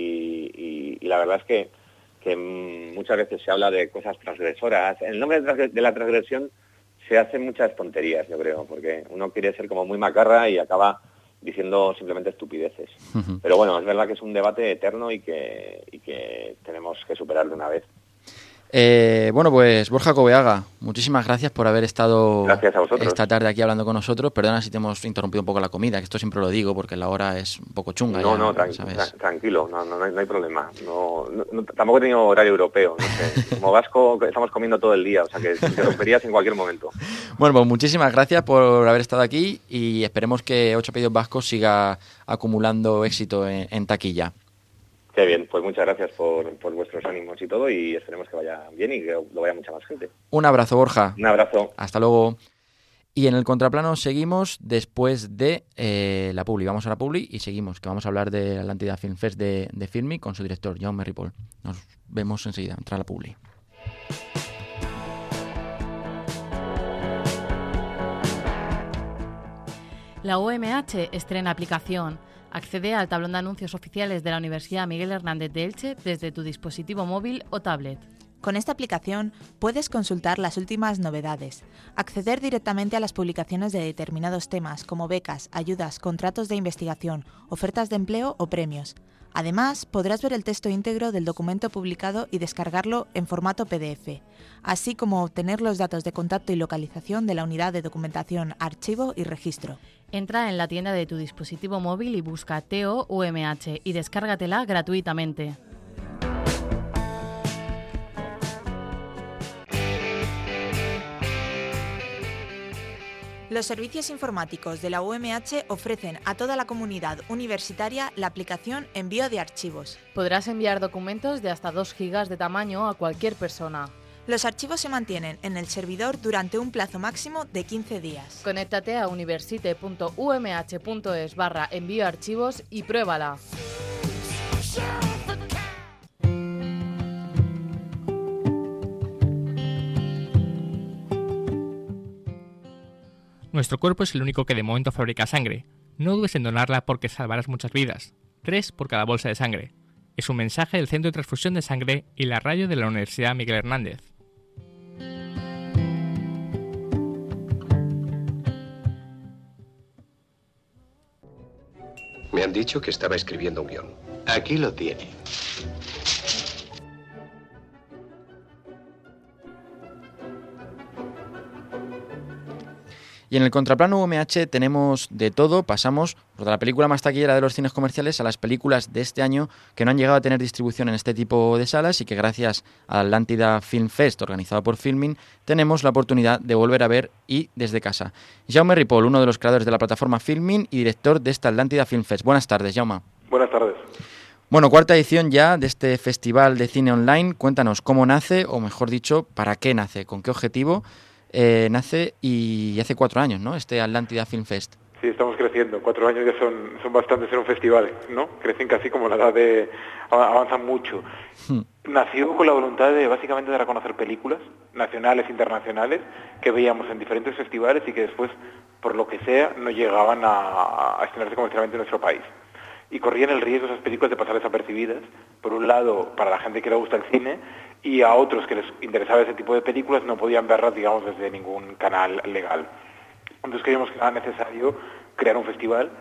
y, y, y la verdad es que que muchas veces se habla de cosas transgresoras. En el nombre de la transgresión se hacen muchas tonterías, yo creo, porque uno quiere ser como muy macarra y acaba diciendo simplemente estupideces. Uh-huh. Pero bueno, es verdad que es un debate eterno y que, y que tenemos que superar de una vez. Eh, bueno, pues Borja Coveaga, muchísimas gracias por haber estado gracias a vosotros. esta tarde aquí hablando con nosotros. Perdona si te hemos interrumpido un poco la comida, que esto siempre lo digo porque la hora es un poco chunga. No, ya, no, tran- ¿sabes? tranquilo, no, no, no, hay, no hay problema. No, no, no, tampoco he tenido horario europeo, no sé. Como vasco estamos comiendo todo el día, o sea que te interrumperías en cualquier momento. Bueno, pues muchísimas gracias por haber estado aquí y esperemos que Ocho Apellidos Vascos siga acumulando éxito en, en taquilla. Qué bien, pues muchas gracias por, por vuestros ánimos y todo y esperemos que vaya bien y que lo vaya mucha más gente. Un abrazo, Borja. Un abrazo. Hasta luego. Y en el contraplano seguimos después de eh, la Publi. Vamos a la Publi y seguimos, que vamos a hablar de Atlántida Film Fest de, de Filmi con su director, Jaume Ripoll. Nos vemos enseguida, entra la Publi. La U M H estrena aplicación. Accede al tablón de anuncios oficiales de la Universidad Miguel Hernández de Elche desde tu dispositivo móvil o tablet. Con esta aplicación puedes consultar las últimas novedades, acceder directamente a las publicaciones de determinados temas como becas, ayudas, contratos de investigación, ofertas de empleo o premios. Además, podrás ver el texto íntegro del documento publicado y descargarlo en formato P D F, así como obtener los datos de contacto y localización de la unidad de documentación, archivo y registro. Entra en la tienda de tu dispositivo móvil y busca T O U M H y descárgatela gratuitamente. Los servicios informáticos de la U M H ofrecen a toda la comunidad universitaria la aplicación Envío de Archivos. Podrás enviar documentos de hasta dos gigas de tamaño a cualquier persona. Los archivos se mantienen en el servidor durante un plazo máximo de quince días. Conéctate a universite punto u m h punto es barra envío archivos y pruébala. Nuestro cuerpo es el único que de momento fabrica sangre. No dudes en donarla porque salvarás muchas vidas. Tres por cada bolsa de sangre. Es un mensaje del Centro de Transfusión de Sangre y la radio de la Universidad Miguel Hernández. Me han dicho que estaba escribiendo un guión. Aquí lo tiene. Y en el contraplano U M H tenemos de todo, pasamos de la película más taquillera de los cines comerciales a las películas de este año que no han llegado a tener distribución en este tipo de salas y que gracias a Atlántida Film Fest, organizado por Filmin, tenemos la oportunidad de volver a ver y desde casa. Jaume Ripoll, uno de los creadores de la plataforma Filmin y director de esta Atlántida Film Fest. Buenas tardes, Jaume. Buenas tardes. Bueno, cuarta edición ya de este festival de cine online. Cuéntanos cómo nace, o mejor dicho, para qué nace, con qué objetivo eh, nace y hace cuatro años, ¿no? Este Atlántida Film Fest. Sí, estamos creciendo. Cuatro años ya son, son bastantes en un festival, ¿no? Crecen casi como la edad de... avanzan mucho. Hmm. Nació con la voluntad de, básicamente, de reconocer películas nacionales e internacionales que veíamos en diferentes festivales y que después, por lo que sea, no llegaban a, a estrenarse comercialmente en nuestro país. Y corrían el riesgo esas películas de pasar desapercibidas, por un lado, para la gente que le gusta el cine, y a otros que les interesaba ese tipo de películas no podían verlas, digamos, desde ningún canal legal. Entonces creíamos que era necesario crear un festival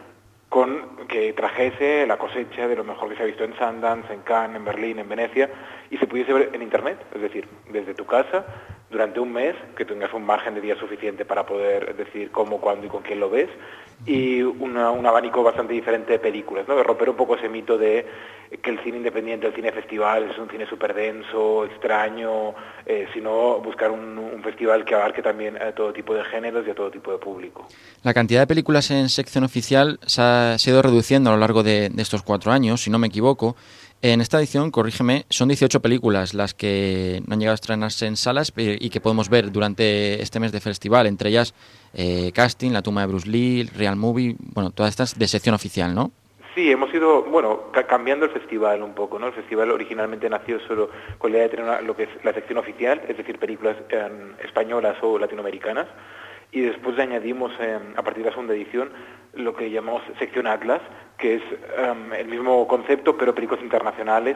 con que trajese la cosecha de lo mejor que se ha visto en Sundance, en Cannes, en Berlín, en Venecia, y se pudiese ver en Internet, es decir, desde tu casa, durante un mes, que tengas un margen de días suficiente para poder decir cómo, cuándo y con quién lo ves, y una, un abanico bastante diferente de películas, ¿no? De romper un poco ese mito de que el cine independiente, el cine festival, es un cine súper denso, extraño, eh, sino buscar un, un festival que abarque también a todo tipo de géneros y a todo tipo de público. La cantidad de películas en sección oficial se ha, se ha ido reduciendo a lo largo de, de estos cuatro años, si no me equivoco. En esta edición, corrígeme, son dieciocho películas las que no han llegado a estrenarse en salas y que podemos ver durante este mes de festival, entre ellas eh, Casting, La tumba de Bruce Lee, Real Movie, bueno, todas estas de sección oficial, ¿no? Sí, hemos ido, bueno, ca- cambiando el festival un poco, ¿no? El festival originalmente nació solo con la idea de tener una, lo que es la sección oficial, es decir, películas eh, españolas o latinoamericanas, y después le añadimos, eh, a partir de la segunda edición, lo que llamamos sección Atlas, que es um, el mismo concepto, pero películas internacionales,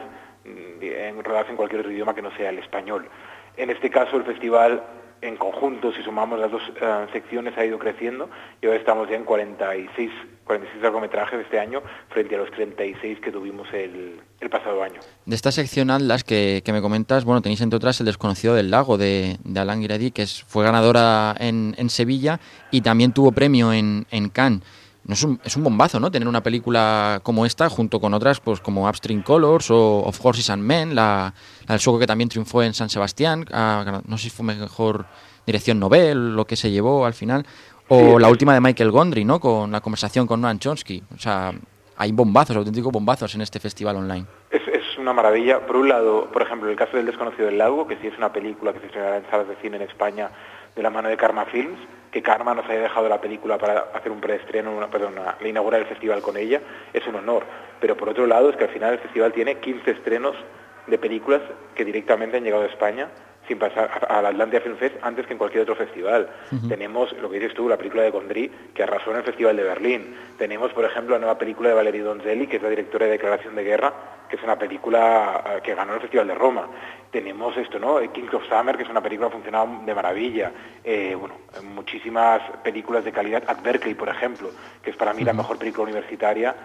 en, rodadas en cualquier otro idioma que no sea el español. En este caso, el festival, en conjunto, si sumamos las dos uh, secciones, ha ido creciendo, y ahora estamos ya en cuarenta y seis largometrajes este año, frente a los treinta y seis que tuvimos el, el pasado año. De esta sección Atlas que, que me comentas, bueno, tenéis entre otras El desconocido del lago, de, de Alain Guiraudy, que es, fue ganadora en, en Sevilla y también tuvo premio en, en Cannes. No es un, es un bombazo, ¿no? Tener una película como esta junto con otras, pues como Upstream Colors o Of Horses and Men, la, la del sueco que también triunfó en San Sebastián, a, no sé si fue mejor dirección novel, lo que se llevó al final, o sí, la última de Michael Gondry, ¿no? Con la conversación con Noam Chomsky. O sea, hay bombazos, auténticos bombazos en este festival online. Es, es una maravilla. Por un lado, por ejemplo, el caso del desconocido del lago, que sí es una película que se estrenará en salas de cine en España de la mano de Karma Films, que Karma nos haya dejado la película para hacer un preestreno, una, perdón, una, inaugurar el festival con ella, es un honor. Pero por otro lado es que al final el festival tiene quince estrenos de películas que directamente han llegado a España sin pasar a la Atlantia Film Fest antes que en cualquier otro festival. Uh-huh. Tenemos, lo que dices tú, la película de Gondry, que arrasó en el Festival de Berlín. Tenemos, por ejemplo, la nueva película de Valerie Donzelli, que es la directora de Declaración de Guerra, que es una película uh, que ganó el Festival de Roma. Tenemos esto, ¿no? Kings of Summer, que es una película que ha funcionado de maravilla. Eh, bueno, muchísimas películas de calidad. At Berkeley, por ejemplo, que es para mí uh-huh. la mejor película universitaria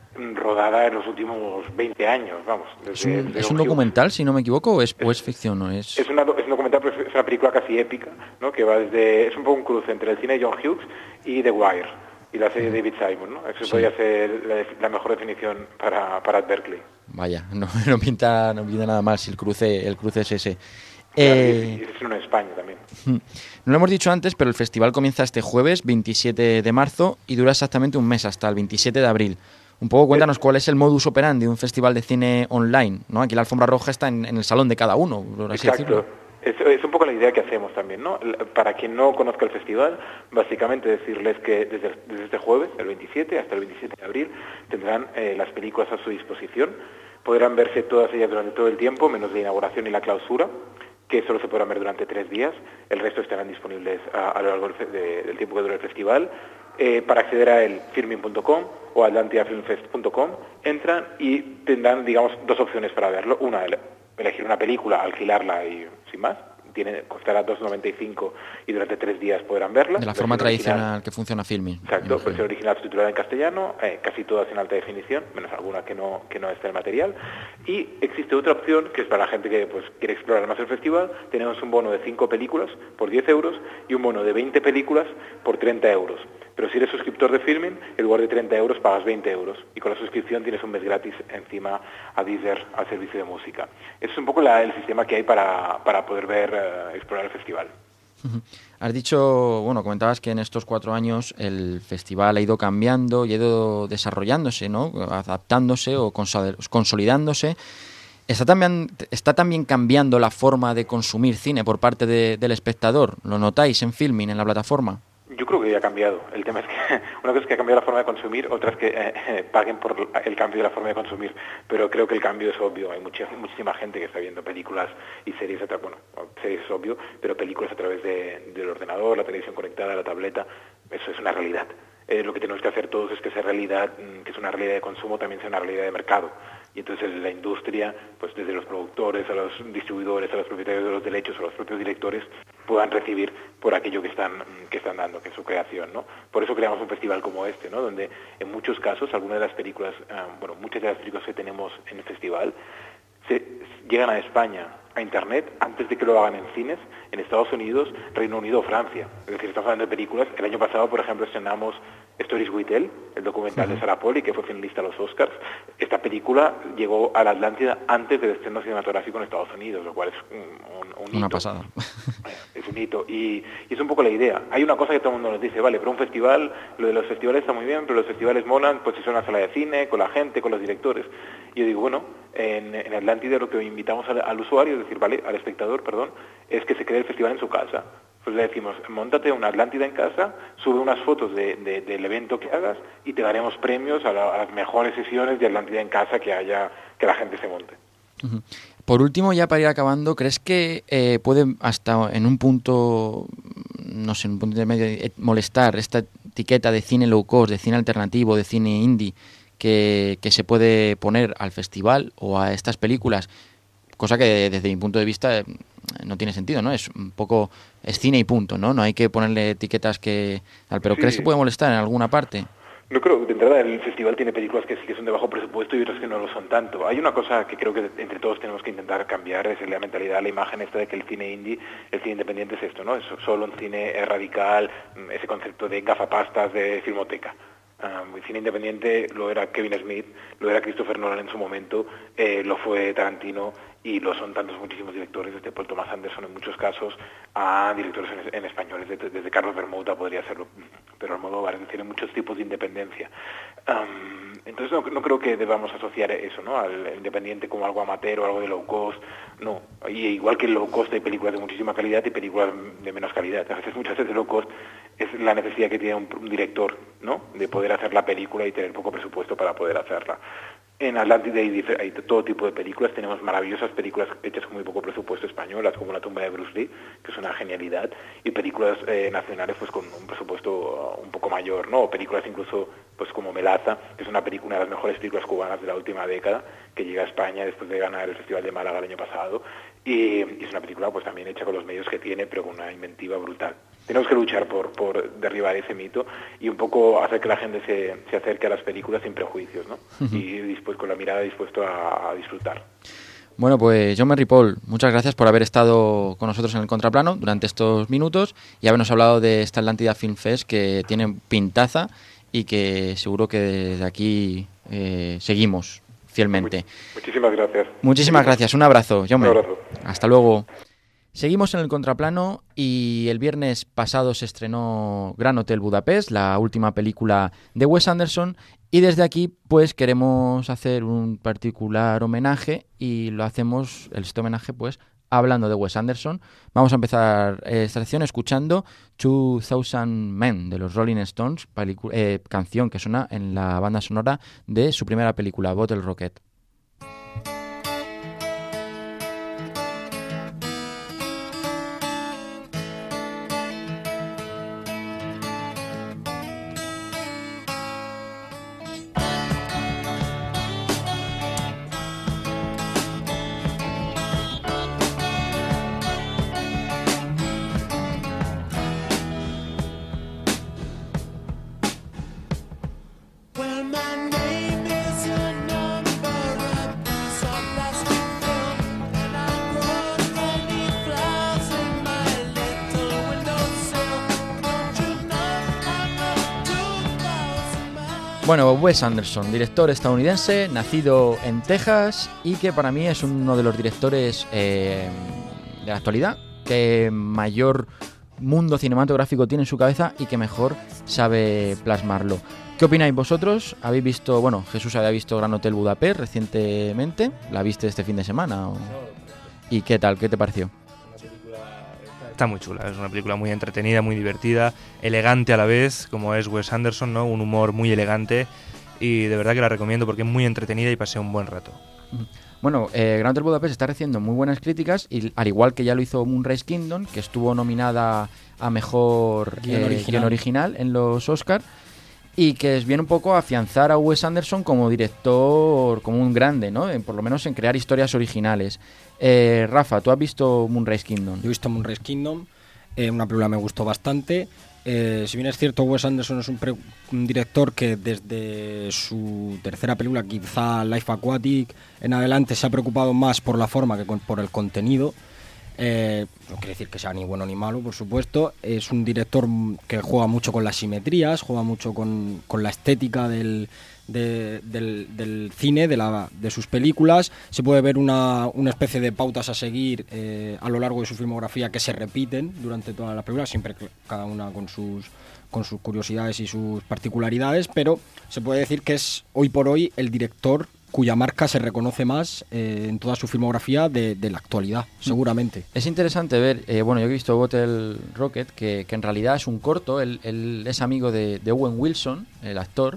rodada en los últimos veinte años, vamos. Desde, ¿Es un, desde ¿es un documental, si no me equivoco, o es, o es ficción? ¿No? Es... Es, una, es un documental, pero es una película casi épica, ¿no? Que va desde... Es un poco un cruce entre el cine de John Hughes y The Wire, y la serie de David Simon, ¿no? Eso sí. podría ser la, la mejor definición para, para Berkeley. Vaya, no, no, pinta, no pinta nada mal si el cruce, el cruce es ese. Claro, eh... y es uno en España también. No lo hemos dicho antes, pero el festival comienza este jueves, veintisiete de marzo, y dura exactamente un mes, hasta el veintisiete de abril. Un poco cuéntanos cuál es el modus operandi de un festival de cine online, ¿no? Aquí la alfombra roja está en, en el salón de cada uno, por así Exacto. decirlo. Es, es un poco la idea que hacemos también, ¿no? Para quien no conozca el festival, básicamente decirles que desde, desde este jueves, el veintisiete, hasta el veintisiete de abril, tendrán eh, las películas a su disposición. Podrán verse todas ellas durante todo el tiempo, menos la inauguración y la clausura, que solo se podrán ver durante tres días. El resto estarán disponibles a, a lo largo del, de, del tiempo que dura el festival. Eh, para acceder a él, filmin punto com o atlantia film fest punto com, entran y tendrán, digamos, dos opciones para verlo. Una, elegir una película, alquilarla y sin más. Tiene, costará dos noventa y cinco y durante tres días podrán verla. De la forma tradicional original, que funciona Filmin. Exacto, versión original subtitulada en castellano, eh, casi todas en alta definición, menos alguna que no que no está en material. Y existe otra opción, que es para la gente que pues quiere explorar más el festival. Tenemos un bono de cinco películas por diez euros y un bono de veinte películas por treinta euros. Pero si eres suscriptor de Filmin, en lugar de treinta euros pagas veinte euros. Y con la suscripción tienes un mes gratis encima a Deezer, al servicio de música. Ese es un poco la, el sistema que hay para, para poder ver, uh, explorar el festival. Uh-huh. Has dicho, bueno, comentabas que en estos cuatro años el festival ha ido cambiando y ha ido desarrollándose, ¿no? Adaptándose o consolidándose. ¿Está también, ¿Está también cambiando la forma de consumir cine por parte de, del espectador? ¿Lo notáis en Filmin, en la plataforma? Yo creo que ya ha cambiado. El tema es que una cosa es que ha cambiado la forma de consumir, otra es que eh, eh, paguen por el cambio de la forma de consumir. Pero creo que el cambio es obvio. Hay mucha, muchísima gente que está viendo películas y series, a tra- bueno, series es obvio, pero películas a través de, del ordenador, la televisión conectada, la tableta. Eso es una realidad. Eh, lo que tenemos que hacer todos es que esa realidad, que es una realidad de consumo, también sea una realidad de mercado. Y entonces la industria, pues desde los productores a los distribuidores, a los propietarios de los derechos, a los propios directores, puedan recibir por aquello que están que están dando, que es su creación, ¿no? Por eso creamos un festival como este, ¿no? Donde en muchos casos, algunas de las películas, uh, bueno, muchas de las películas que tenemos en el festival se llegan a España a Internet antes de que lo hagan en cines, en Estados Unidos, Reino Unido o Francia. Es decir, estamos hablando de películas. El año pasado, por ejemplo, estrenamos Stories We Tell, el documental de Sarah Polley, que fue finalista a los Oscars. Esta película llegó a la Atlántida antes del estreno cinematográfico en Estados Unidos, lo cual es un, un, un hito. Una pasada. Es un hito. Y, y es un poco la idea. Hay una cosa que todo el mundo nos dice, vale, pero un festival, lo de los festivales está muy bien, pero los festivales molan, pues si son una sala de cine, con la gente, con los directores. Y yo digo, bueno, en, en Atlántida lo que invitamos al, al usuario, es decir, vale, al espectador, perdón, es que se cree el festival en su casa. Pues le decimos, móntate una Atlántida en casa, sube unas fotos de, de, del evento que hagas y te daremos premios a, la, a las mejores sesiones de Atlántida en casa que haya, que la gente se monte. Uh-huh. Por último, ya para ir acabando, ¿crees que eh, puede hasta en un punto, no sé, en un punto intermedio, molestar esta etiqueta de cine low cost, de cine alternativo, de cine indie, que, que se puede poner al festival o a estas películas? Cosa que desde mi punto de vista no tiene sentido, ¿no? Es un poco, es cine y punto, ¿no? No hay que ponerle etiquetas que tal. Pero sí. ¿Crees que puede molestar en alguna parte? No creo, de entrada el festival tiene películas que sí que son de bajo presupuesto y otras que no lo son tanto. Hay una cosa que creo que entre todos tenemos que intentar cambiar, es la mentalidad, la imagen esta de que el cine indie, el cine independiente es esto, ¿no? Es solo un cine radical, ese concepto de gafapastas de filmoteca. Um, el cine independiente lo era Kevin Smith, lo era Christopher Nolan en su momento, eh, lo fue Tarantino y lo son tantos muchísimos directores, desde Paul Thomas Anderson en muchos casos, a directores en, en españoles, desde, desde Carlos Bermuda podría serlo pero Almodóvar tiene muchos tipos de independencia. Um, entonces no, no creo que debamos asociar eso, ¿no?, al independiente como algo amateur o algo de low cost. No, y igual que en low cost hay películas de muchísima calidad y películas de menos calidad. A veces, muchas veces low cost es la necesidad que tiene un, un director, ¿no?, de poder hacer la película y tener poco presupuesto para poder hacerla. En Atlántida hay, hay todo tipo de películas. Tenemos maravillosas películas hechas con muy poco presupuesto españolas, como La tumba de Bruce Lee, que es una genialidad, y películas eh, nacionales pues con un presupuesto uh, un poco mayor, ¿no? O películas incluso pues como Melaza, que es una película, una de las mejores películas cubanas de la última década, que llega a España después de ganar el Festival de Málaga el año pasado, y, y es una película pues también hecha con los medios que tiene, pero con una inventiva brutal. Tenemos que luchar por, por derribar ese mito y un poco hacer que la gente se, se acerque a las películas sin prejuicios, ¿no? Uh-huh. Y después con la mirada dispuesto a, a disfrutar. Bueno, pues Jaume Ripoll, muchas gracias por haber estado con nosotros en el Contraplano durante estos minutos y habernos hablado de esta Atlántida Film Fest que tiene pintaza y que seguro que desde aquí eh, seguimos fielmente. Muchísimas gracias. Muchísimas gracias. Un abrazo, Jaume. Un abrazo. Hasta luego. Seguimos en el Contraplano y el viernes pasado se estrenó Gran Hotel Budapest, la última película de Wes Anderson, y desde aquí pues queremos hacer un particular homenaje y lo hacemos, este homenaje pues hablando de Wes Anderson. Vamos a empezar esta sección escuchando two thousand Men de los Rolling Stones, eh, canción que suena en la banda sonora de su primera película, Bottle Rocket. Bueno, Wes Anderson, director estadounidense, nacido en Texas y que para mí es uno de los directores eh, de la actualidad que mayor mundo cinematográfico tiene en su cabeza y que mejor sabe plasmarlo. ¿Qué opináis vosotros? ¿Habéis visto, bueno, Jesús había visto Gran Hotel Budapest recientemente? ¿La viste este fin de semana? ¿O? ¿Y qué tal? ¿Qué te pareció? Está muy chula, es una película muy entretenida, muy divertida, elegante a la vez, como es Wes Anderson, ¿no? Un humor muy elegante y de verdad que la recomiendo porque es muy entretenida y pasé un buen rato. Bueno, eh, Gran Hotel Budapest está recibiendo muy buenas críticas y al igual que ya lo hizo Moonrise Kingdom, que estuvo nominada a Mejor Guion eh, original. guion original en los Oscar y que viene un poco a afianzar a Wes Anderson como director, como un grande, ¿no? En, por lo menos en crear historias originales. Eh, Rafa, ¿tú has visto Moonrise Kingdom? Yo he visto Moonrise Kingdom, eh, una película que me gustó bastante. Eh, si bien es cierto, Wes Anderson es un, pre- un director que desde su tercera película, quizá Life Aquatic, en adelante se ha preocupado más por la forma que con, por el contenido. Eh, no quiere decir que sea ni bueno ni malo, por supuesto. Es un director que juega mucho con las simetrías, juega mucho con, con la estética del, de, del, del cine, de, la, de sus películas. Se puede ver una, una especie de pautas a seguir eh, a lo largo de su filmografía que se repiten durante toda la película, siempre cada una con sus, con sus curiosidades y sus particularidades, pero se puede decir que es hoy por hoy el director cuya marca se reconoce más eh, en toda su filmografía de, de la actualidad, seguramente. Es interesante ver, eh, bueno, yo he visto Bottle Rocket, que, que en realidad es un corto, él, él es amigo de, de Owen Wilson, el actor,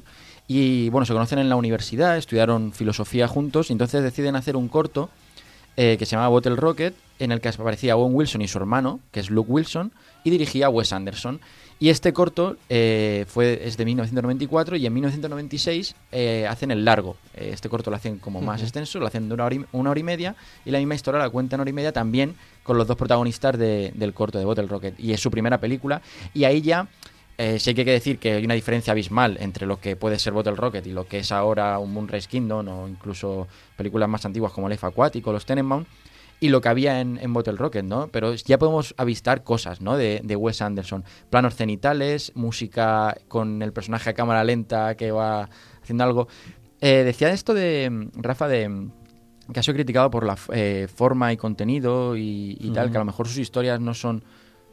y bueno, se conocen en la universidad, estudiaron filosofía juntos, y entonces deciden hacer un corto eh, que se llama Bottle Rocket, en el que aparecía Owen Wilson y su hermano, que es Luke Wilson, y dirigía Wes Anderson. Y este corto eh, fue es de mil novecientos noventa y cuatro y en mil novecientos noventa y seis eh, hacen el largo. Eh, este corto lo hacen como más uh-huh. extenso, lo hacen de una hora, y, una hora y media y la misma historia la cuentan hora y media también con los dos protagonistas de, del corto de Bottle Rocket. Y es su primera película y ahí ya eh, sí que hay que decir que hay una diferencia abismal entre lo que puede ser Bottle Rocket y lo que es ahora un Moonrise Kingdom o incluso películas más antiguas como Life Aquatic o Los Tenenbaum. Y lo que había en, en Bottle Rocket, ¿no? Pero ya podemos avistar cosas, ¿no? De, de Wes Anderson. Planos cenitales, música con el personaje a cámara lenta que va haciendo algo. Eh, decía esto de, Rafa, de que ha sido criticado por la eh, forma y contenido y, y uh-huh. tal, que a lo mejor sus historias no son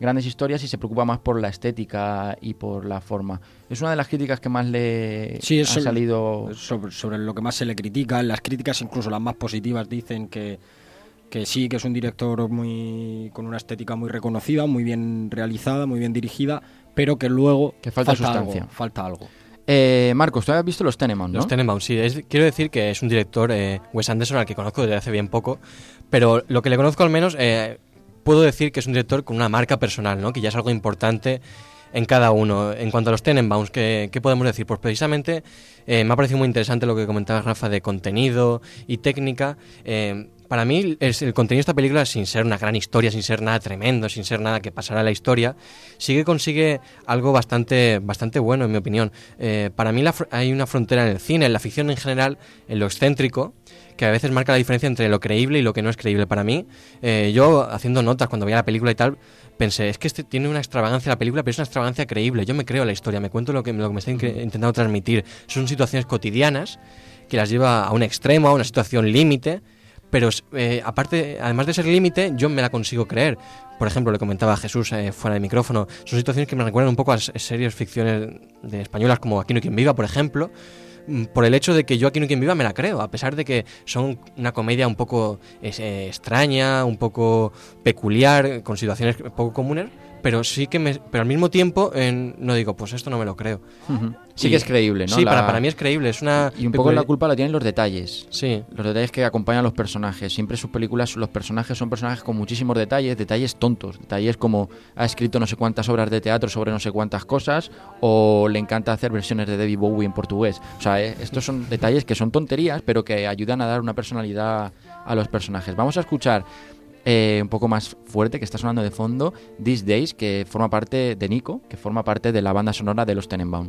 grandes historias y se preocupa más por la estética y por la forma. Es una de las críticas que más le sí, ha sobre, salido... Sobre, sobre lo que más se le critica. Las críticas, incluso las más positivas, dicen que, que sí, que es un director muy con una estética muy reconocida, muy bien realizada, muy bien dirigida, pero que luego que falta, falta sustancia. Algo, falta algo. Eh, Marcos, tú has visto Los Tenenbaums, ¿no? Los Tenenbaums, sí. Es, quiero decir que es un director, eh, Wes Anderson, al que conozco desde hace bien poco, pero lo que le conozco al menos, eh, puedo decir que es un director con una marca personal, ¿no? Que ya es algo importante en cada uno. En cuanto a Los Tenenbaums, ¿qué, qué podemos decir? Pues precisamente eh, me ha parecido muy interesante lo que comentaba Rafa de contenido y técnica. Eh, Para mí, es el contenido de esta película, sin ser una gran historia, sin ser nada tremendo, sin ser nada que pasara a la historia, sí que consigue algo bastante, bastante bueno, en mi opinión. Eh, para mí la, hay una frontera en el cine, en la ficción en general, en lo excéntrico, que a veces marca la diferencia entre lo creíble y lo que no es creíble. Para mí, eh, yo haciendo notas cuando veía la película y tal, pensé, es que este tiene una extravagancia la película, pero es una extravagancia creíble. Yo me creo la historia, me cuento lo que, lo que me está intentando transmitir. Son situaciones cotidianas que las lleva a un extremo, a una situación límite. Pero eh, aparte, además de ser límite, yo me la consigo creer. Por ejemplo, le comentaba a Jesús eh, fuera del micrófono, son situaciones que me recuerdan un poco a series ficciones de españolas como Aquí no hay quien viva, por ejemplo, por el hecho de que yo Aquí no hay quien viva me la creo, a pesar de que son una comedia un poco eh, extraña, un poco peculiar, con situaciones poco comunes, pero sí que me, pero al mismo tiempo eh, no digo, pues esto no me lo creo. Uh-huh. Sí y, que es creíble, ¿no? Sí, la... para, para mí es creíble, es una... Y un poco pecul... la culpa la tienen los detalles. Sí. Los detalles que acompañan a los personajes. Siempre sus películas, los personajes son personajes con muchísimos detalles, detalles tontos, detalles como ha escrito no sé cuántas obras de teatro sobre no sé cuántas cosas, o le encanta hacer versiones de David Bowie en portugués. O sea, eh, estos son detalles que son tonterías, pero que ayudan a dar una personalidad a los personajes. Vamos a escuchar Eh, un poco más fuerte, que está sonando de fondo, These Days, que forma parte de Nico, que forma parte de la banda sonora de Los Tenenbaums.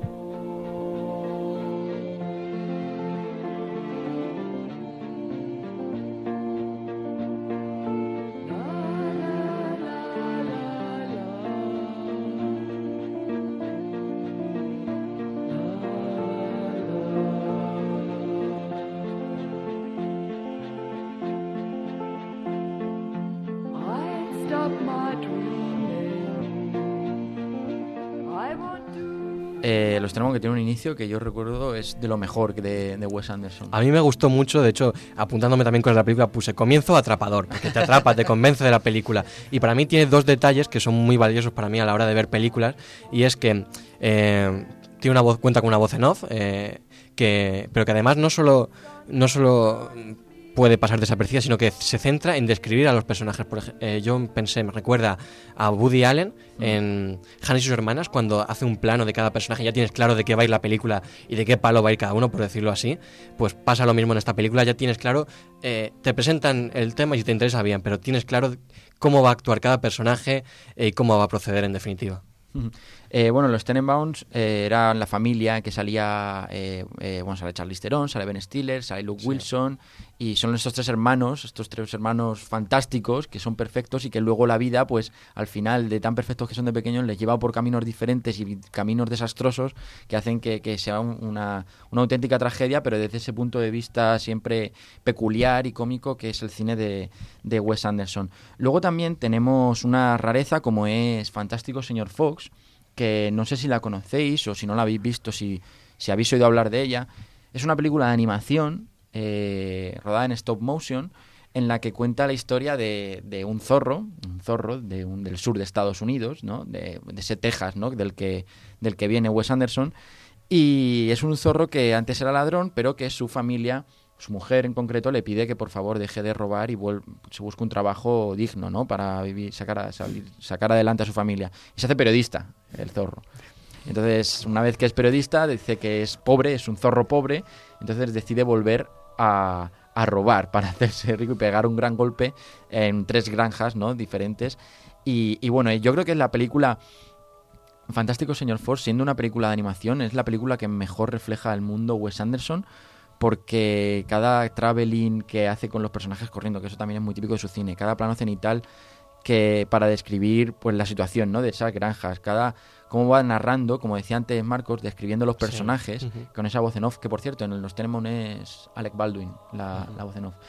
Eh, los tenemos que tiene un inicio que yo recuerdo es de lo mejor de, de Wes Anderson. A mí me gustó mucho, de hecho, apuntándome también con la película, puse comienzo atrapador, porque te atrapa, te convence de la película. Y para mí tiene dos detalles que son muy valiosos para mí a la hora de ver películas, y es que eh, tiene una voz, cuenta con una voz en off, eh, que, pero que además no solo, no solo puede pasar desapercibida, sino que se centra en describir a los personajes. Por ejemplo, eh, yo pensé, me recuerda a Woody Allen en Hannah y sus hermanas, cuando hace un plano de cada personaje, ya tienes claro de qué va a ir la película y de qué palo va a ir cada uno, por decirlo así. Pues pasa lo mismo en esta película, ya tienes claro, eh, te presentan el tema y si te interesa bien, pero tienes claro cómo va a actuar cada personaje y cómo va a proceder en definitiva. Eh, bueno, los Tenenbaums eh, eran la familia que salía, eh, eh, bueno, sale Charlize Theron, sale Ben Stiller, sale Luke sí. Wilson, y son estos tres hermanos, estos tres hermanos fantásticos que son perfectos y que luego la vida, pues al final, de tan perfectos que son de pequeños, les lleva por caminos diferentes y caminos desastrosos que hacen que, que sea un, una, una auténtica tragedia, pero desde ese punto de vista siempre peculiar y cómico que es el cine de, de Wes Anderson. Luego también tenemos una rareza como es Fantástico señor Fox, que no sé si la conocéis o si no la habéis visto, si, si habéis oído hablar de ella. Es una película de animación eh, rodada en stop motion en la que cuenta la historia de, de un zorro, un zorro de un, del sur de Estados Unidos, ¿no? de, de ese Texas, ¿no? del, que, del que viene Wes Anderson. Y es un zorro que antes era ladrón, pero que su familia, su mujer en concreto, le pide que por favor deje de robar y vuel- se busque un trabajo digno, ¿no? Para vivir, sacar, a, salir, sacar adelante a su familia. Y se hace periodista, el zorro. Entonces, una vez que es periodista, dice que es pobre, es un zorro pobre, entonces decide volver a, a robar para hacerse rico y pegar un gran golpe en tres granjas, ¿no? diferentes. Y, y bueno, yo creo que es la película Fantástico señor Fox, siendo una película de animación, es la película que mejor refleja el mundo Wes Anderson, porque cada traveling que hace con los personajes corriendo, que eso también es muy típico de su cine, cada plano cenital que para describir pues la situación, ¿no? de esas granjas, cada cómo va narrando, como decía antes Marcos, describiendo los personajes, sí. uh-huh. con esa voz en off, que por cierto en los Tenenbaums es Alec Baldwin, la, uh-huh. la voz en off.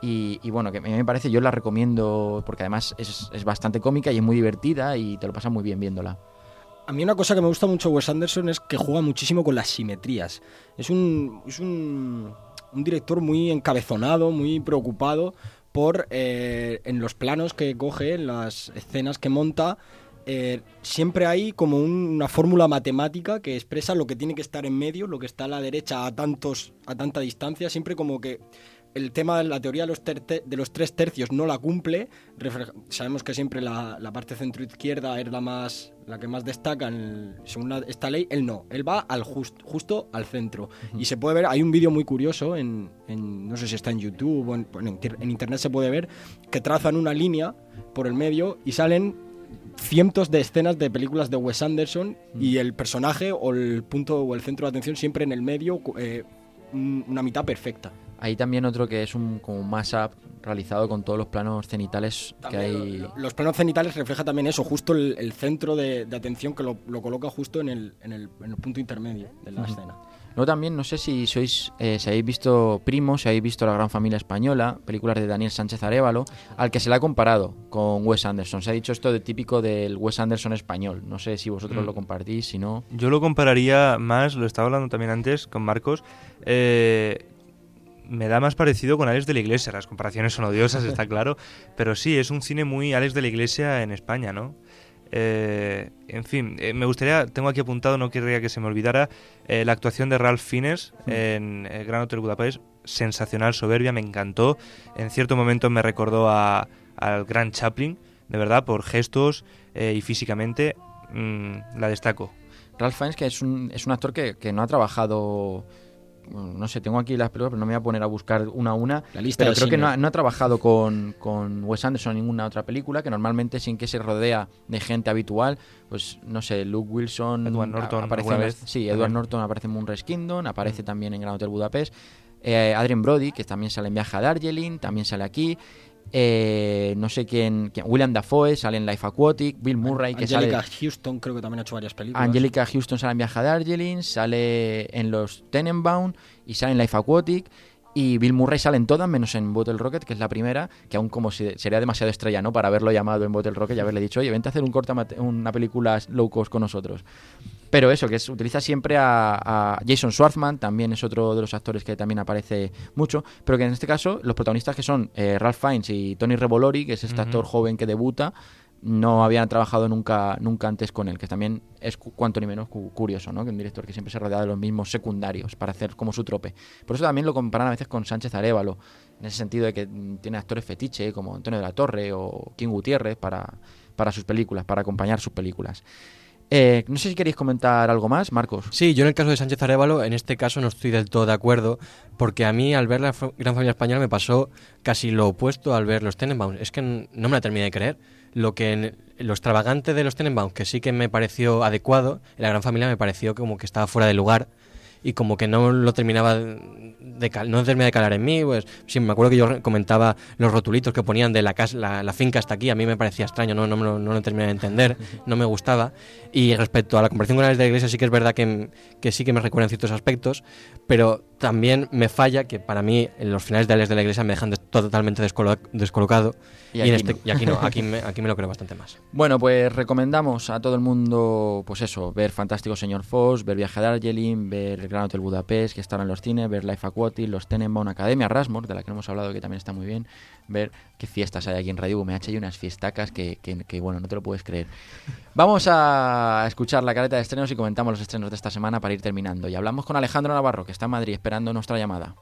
Y, y bueno, que a mí me parece, yo la recomiendo porque además es, es bastante cómica y es muy divertida y te lo pasas muy bien viéndola. A mí una cosa que me gusta mucho de Wes Anderson es que juega muchísimo con las simetrías. Es un, es un, un director muy encabezonado, muy preocupado por, eh, en los planos que coge, en las escenas que monta, eh, siempre hay como un, una fórmula matemática que expresa lo que tiene que estar en medio, lo que está a la derecha a, tantos, a tanta distancia, siempre como que el tema de la teoría de los, ter de los tres tercios no la cumple. Refleja sabemos que siempre la, la parte centro-izquierda es la más la que más destaca en el, según la, esta ley. Él no, él va al just, justo al centro. Uh-huh. Y se puede ver, hay un vídeo muy curioso, en, en, no sé si está en YouTube o en, en, en internet se puede ver, que trazan una línea por el medio y salen cientos de escenas de películas de Wes Anderson uh-huh. y el personaje o el punto o el centro de atención siempre en el medio, eh, una mitad perfecta. Hay también otro que es un como un mashup realizado con todos los planos cenitales también que hay. Lo, los planos cenitales refleja también eso, justo el, el centro de, de atención que lo, lo coloca justo en el, en, el, en el punto intermedio de la uh-huh. escena. Luego también, no sé si sois, eh, si habéis visto Primo, si habéis visto La Gran Familia Española, películas de Daniel Sánchez Arévalo, al que se le ha comparado con Wes Anderson. Se ha dicho esto de típico del Wes Anderson español. No sé si vosotros mm. lo compartís, si no. Yo lo compararía más, lo estaba hablando también antes con Marcos, eh... me da más parecido con Alex de la Iglesia. Las comparaciones son odiosas, está claro, pero sí, es un cine muy Alex de la Iglesia en España, ¿no? Eh, en fin, eh, me gustaría, tengo aquí apuntado, no querría que se me olvidara, eh, la actuación de Ralph Fiennes mm. en el Gran Hotel Budapest, sensacional, soberbia, me encantó. En cierto momento me recordó a, al gran Chaplin, de verdad, por gestos eh, y físicamente, mmm, la destaco. Ralph Fiennes, que es un, es un actor que, que no ha trabajado... no sé, tengo aquí las películas, pero no me voy a poner a buscar una a una. La lista pero creo cine. que no ha, no ha trabajado con, con Wes Anderson en ninguna otra película, que normalmente sin que se rodea de gente habitual, pues no sé, Luke Wilson, Edward Norton, aparece alguna en, vez. Sí, Edward También. Norton aparece en Moonrise Kingdom, aparece mm. también en Gran Hotel Budapest. Eh, Adrien Brody, que también sale en Viaje a Darjeeling, también sale aquí. Eh, no sé quién, quién, William Dafoe sale en Life Aquatic, Bill Murray, que Angelica sale... Houston creo que también ha hecho varias películas. Angelica Houston sale en Viaje a Darjeeling, sale en Los Tenenbaum y sale en Life Aquatic. Y Bill Murray sale en todas, menos en Bottle Rocket, que es la primera, que aún como si sería demasiado estrella, ¿no?, para haberlo llamado en Bottle Rocket y haberle dicho, oye, vente a hacer un corta una película low cost con nosotros. Pero eso, que es, utiliza siempre a, a Jason Schwartzman, también es otro de los actores que también aparece mucho, pero que en este caso los protagonistas que son eh, Ralph Fiennes y Tony Revolori, que es este uh-huh. actor joven que debuta, no habían trabajado nunca nunca antes con él, que también es cu cuanto ni menos cu curioso, ¿no?, que un director que siempre se rodea de los mismos secundarios para hacer como su trope. Por eso también lo comparan a veces con Sánchez Arévalo, en ese sentido de que tiene actores fetiche como Antonio de la Torre o King Gutiérrez para, para sus películas, para acompañar sus películas. Eh, no sé si queréis comentar algo más, Marcos. Sí, yo en el caso de Sánchez Arévalo, en este caso no estoy del todo de acuerdo, porque a mí al ver La Gran Familia Española me pasó casi lo opuesto al ver Los Tenenbaum. Es que no me la terminé de creer. Lo que en, lo extravagante de Los Tenenbaum, que sí que me pareció adecuado, en La Gran Familia me pareció como que estaba fuera de lugar y como que no lo terminaba de cal, no terminaba de calar en mí. Pues sí, me acuerdo que yo comentaba los rotulitos que ponían de la casa, la, la finca hasta aquí, a mí me parecía extraño, no, no, no, no lo terminé de entender, no me gustaba. Y respecto a la comparación con Alex de la Iglesia, sí que es verdad que, que sí que me recuerdan ciertos aspectos, pero también me falla que para mí en los finales de Alex de la Iglesia me dejan de, totalmente descolo descolocado y, y, en este, no. y aquí no, aquí me, aquí me lo creo bastante más. Bueno, pues recomendamos a todo el mundo, pues eso, ver Fantástico Señor Fox, ver Viaje a Darjeeling, ver El Gran Hotel Budapest, que estará en los cines, ver Life Aquatic, Los Tenenbaum, Academia Rushmore, de la que hemos hablado, que también está muy bien, ver qué fiestas hay aquí en Radio U M H, hay unas fiestacas que, que, que bueno, no te lo puedes creer. Vamos a escuchar la careta de estrenos y comentamos los estrenos de esta semana para ir terminando. Y hablamos con Alejandro Navarro, que está en Madrid esperando nuestra llamada.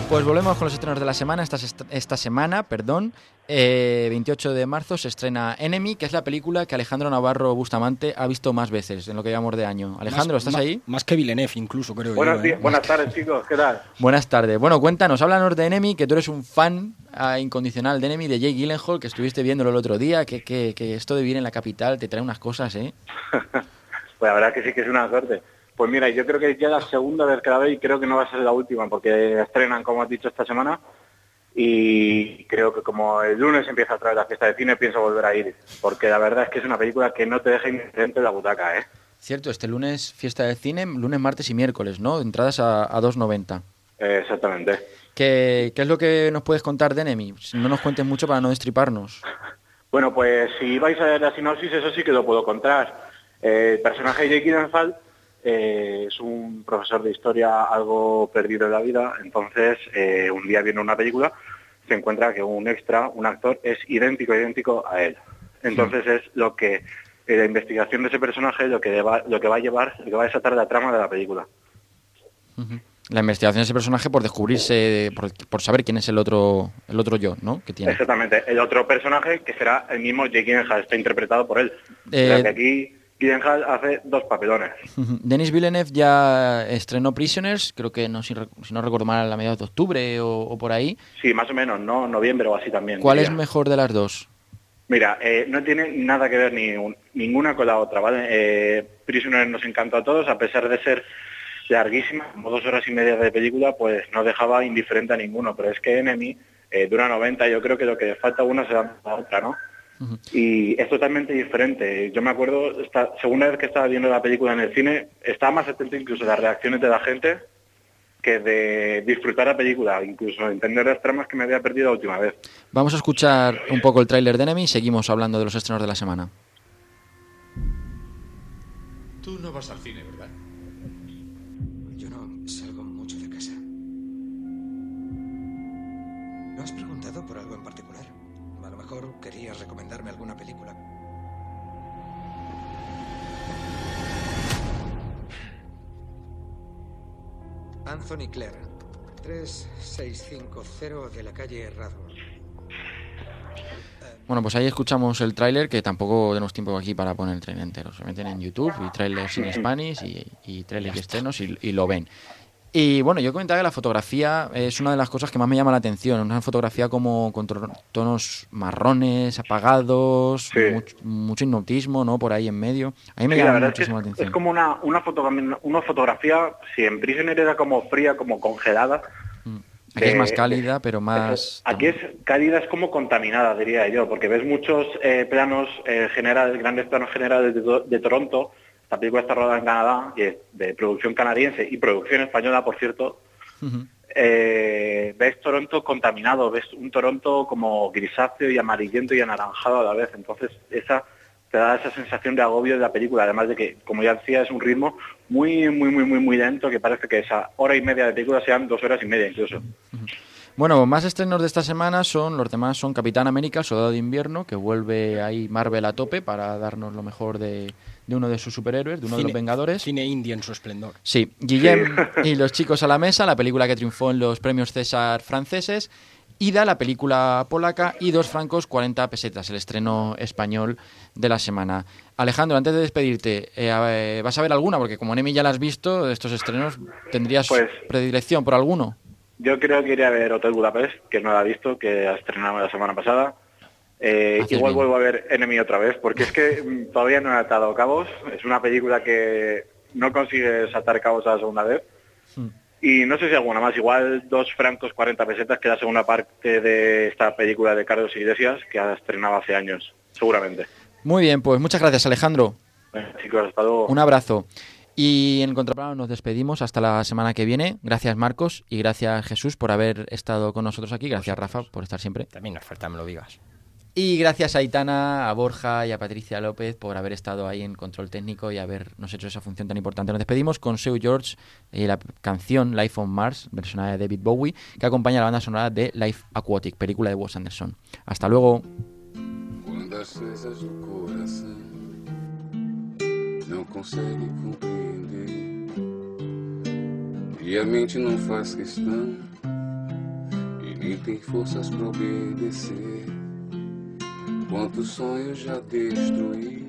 Pues volvemos con los estrenos de la semana. Esta, esta semana, perdón, eh, veintiocho de marzo se estrena Enemy, que es la película que Alejandro Navarro Bustamante ha visto más veces en lo que llevamos de año. Alejandro, Más- ¿estás ma- ahí? Más que Villeneuve, incluso, creo Buenos yo. ¿eh? días- buenas tardes, chicos, ¿qué tal? Buenas tardes. Bueno, cuéntanos, háblanos de Enemy, que tú eres un fan ah, incondicional de Enemy, de Jake Gyllenhaal, que estuviste viéndolo el otro día, que, que, que esto de vivir en la capital te trae unas cosas, ¿eh? Pues la verdad que sí que es una suerte. Pues mira, yo creo que ya la segunda vez que la veo y creo que no va a ser la última, porque estrenan, como has dicho, esta semana, y creo que como el lunes empieza otra vez la fiesta de cine, pienso volver a ir, porque la verdad es que es una película que no te deja indiferente en la butaca, ¿eh? Cierto, este lunes fiesta de cine, lunes, martes y miércoles, ¿no? Entradas a, a dos noventa. Eh, exactamente. ¿Qué, ¿Qué es lo que nos puedes contar de Enemy? No nos cuentes mucho para no destriparnos. Bueno, pues si vais a ver la sinopsis, eso sí que lo puedo contar. Eh, el personaje de Jake Gyllenhaal eh, es un profesor de historia algo perdido en la vida, entonces eh, un día viene una película, se encuentra que un extra, un actor, es idéntico, idéntico a él. Entonces es lo que, eh, la investigación de ese personaje, lo que, va, lo que va a llevar, lo que va a desatar la trama de la película. Uh-huh. La investigación de ese personaje por descubrirse, por, por saber quién es el otro el otro yo, ¿no? Que tiene. Exactamente. El otro personaje, que será el mismo Jake Gyllenhaal, está interpretado por él. Eh, O sea que aquí Gyllenhaal hace dos papelones. Uh-huh. Denis Villeneuve ya estrenó Prisoners, creo que no, si, rec- si no recuerdo mal, a mediados de octubre o, o por ahí. Sí, más o menos, ¿no? Noviembre o así también. ¿Cuál diría. es mejor de las dos? Mira, eh, no tiene nada que ver ni un- ninguna con la otra, ¿vale? Eh, Prisoners nos encantó a todos, a pesar de ser larguísima, como dos horas y media de película, pues no dejaba indiferente a ninguno. Pero es que Enemy eh, dura noventa, yo creo que lo que falta una se da a otra, ¿no? Uh-huh. Y es totalmente diferente. Yo me acuerdo, esta segunda vez que estaba viendo la película en el cine, estaba más atento incluso a las reacciones de la gente que de disfrutar la película, incluso entender las tramas que me había perdido la última vez. Vamos a escuchar un poco el tráiler de Enemy y seguimos hablando de los estrenos de la semana. Tú no vas al cine, ¿verdad? Yo no salgo mucho de casa. ¿No has preguntado por algo en particular? A lo mejor querías recomendarme alguna película. Anthony Clare, tres seis cinco cero de la calle Radford. Bueno, pues ahí escuchamos el tráiler, que tampoco tenemos tiempo aquí para poner el tráiler entero. Se meten en YouTube y trailers en Spanish y, y trailers y estrenos y, y lo ven. Y bueno, yo comentaba que la fotografía es una de las cosas que más me llama la atención. Una fotografía como con to- tonos marrones, apagados, Sí. mucho, mucho hipnotismo, ¿no? Por ahí en medio. A mí me Sí, la llama verdad es que muchísimo la es, atención. es como una, una, fotogra- una fotografía, si en Prisoner era como fría, como congelada. Aquí de- es más cálida, pero Eso, más... aquí es cálida, es como contaminada, diría yo, porque ves muchos eh, planos eh, generales, grandes planos generales de, to- de Toronto. Esta película está rodada en Canadá, y es de producción canadiense y producción española, por cierto. Ujú. Eh, ves Toronto contaminado, ves un Toronto como grisáceo y amarillento y anaranjado a la vez. Entonces esa te da esa sensación de agobio de la película, además de que, como ya decía, es un ritmo muy, muy, muy, muy, muy lento, que parece que esa hora y media de película sean dos horas y media incluso. Bueno, más estrenos de esta semana son, los demás son Capitán América, Soldado de Invierno, que vuelve ahí Marvel a tope para darnos lo mejor de, de uno de sus superhéroes, de uno de los Vengadores. Cine indie en su esplendor. Sí, Guillem y los chicos a la mesa, la película que triunfó en los premios César franceses. Ida, la película polaca, y Dos francos, cuarenta pesetas, el estreno español de la semana. Alejandro, antes de despedirte, eh, eh, ¿vas a ver alguna? Porque como Enemy ya la has visto, de estos estrenos, ¿tendrías Pues- predilección por alguno? Yo creo que iré a ver Hotel Budapest, que no la he visto, que ha estrenado la semana pasada. Eh, Haces igual bien. vuelvo a ver Enemy otra vez, porque es que mm, todavía no he atado cabos. Es una película que no consigues atar cabos a la segunda vez. Hmm. Y no sé si alguna más, igual Dos francos, cuarenta pesetas, que es la segunda parte de esta película de Carlos Iglesias, que ha estrenado hace años, seguramente. Muy bien, pues muchas gracias, Alejandro. Bueno, chicos, hasta luego. Un abrazo. Y en Contraplano nos despedimos hasta la semana que viene. Gracias, Marcos, y gracias, Jesús, por haber estado con nosotros aquí. Gracias, Rafa, por estar siempre. También nos falta, me lo digas. Y gracias a Aitana, a Borja y a Patricia López por haber estado ahí en control técnico y habernos hecho esa función tan importante. Nos despedimos con Seu George y la canción Life on Mars, versionada de David Bowie, que acompaña a la banda sonora de Life Aquatic, película de Wes Anderson. Hasta luego. Quando as coisas do coração não conseguem compreender e a mente não faz questão e tem forças pra obedecer. Quantos sonhos já destruí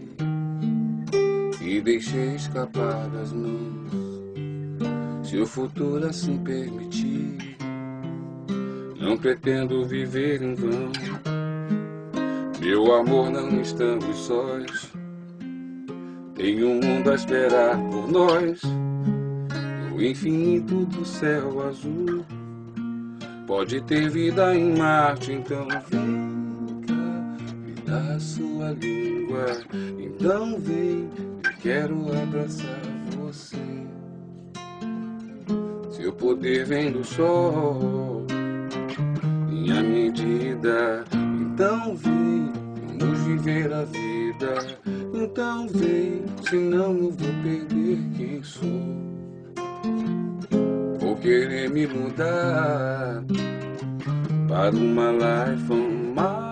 e deixei escapar das mãos. Se o futuro assim permitir, não pretendo viver em vão. Meu amor, não estamos sós, tem um mundo a esperar por nós. O infinito do céu azul pode ter vida em Marte, então vem cá, me dá a sua língua. Então vem, eu quero abraçar você. Seu poder vem do sol, minha medida. Então vem, vamos viver a vida. Então vem, senão eu vou perder quem sou. Vou querer me mudar para uma life on Mars.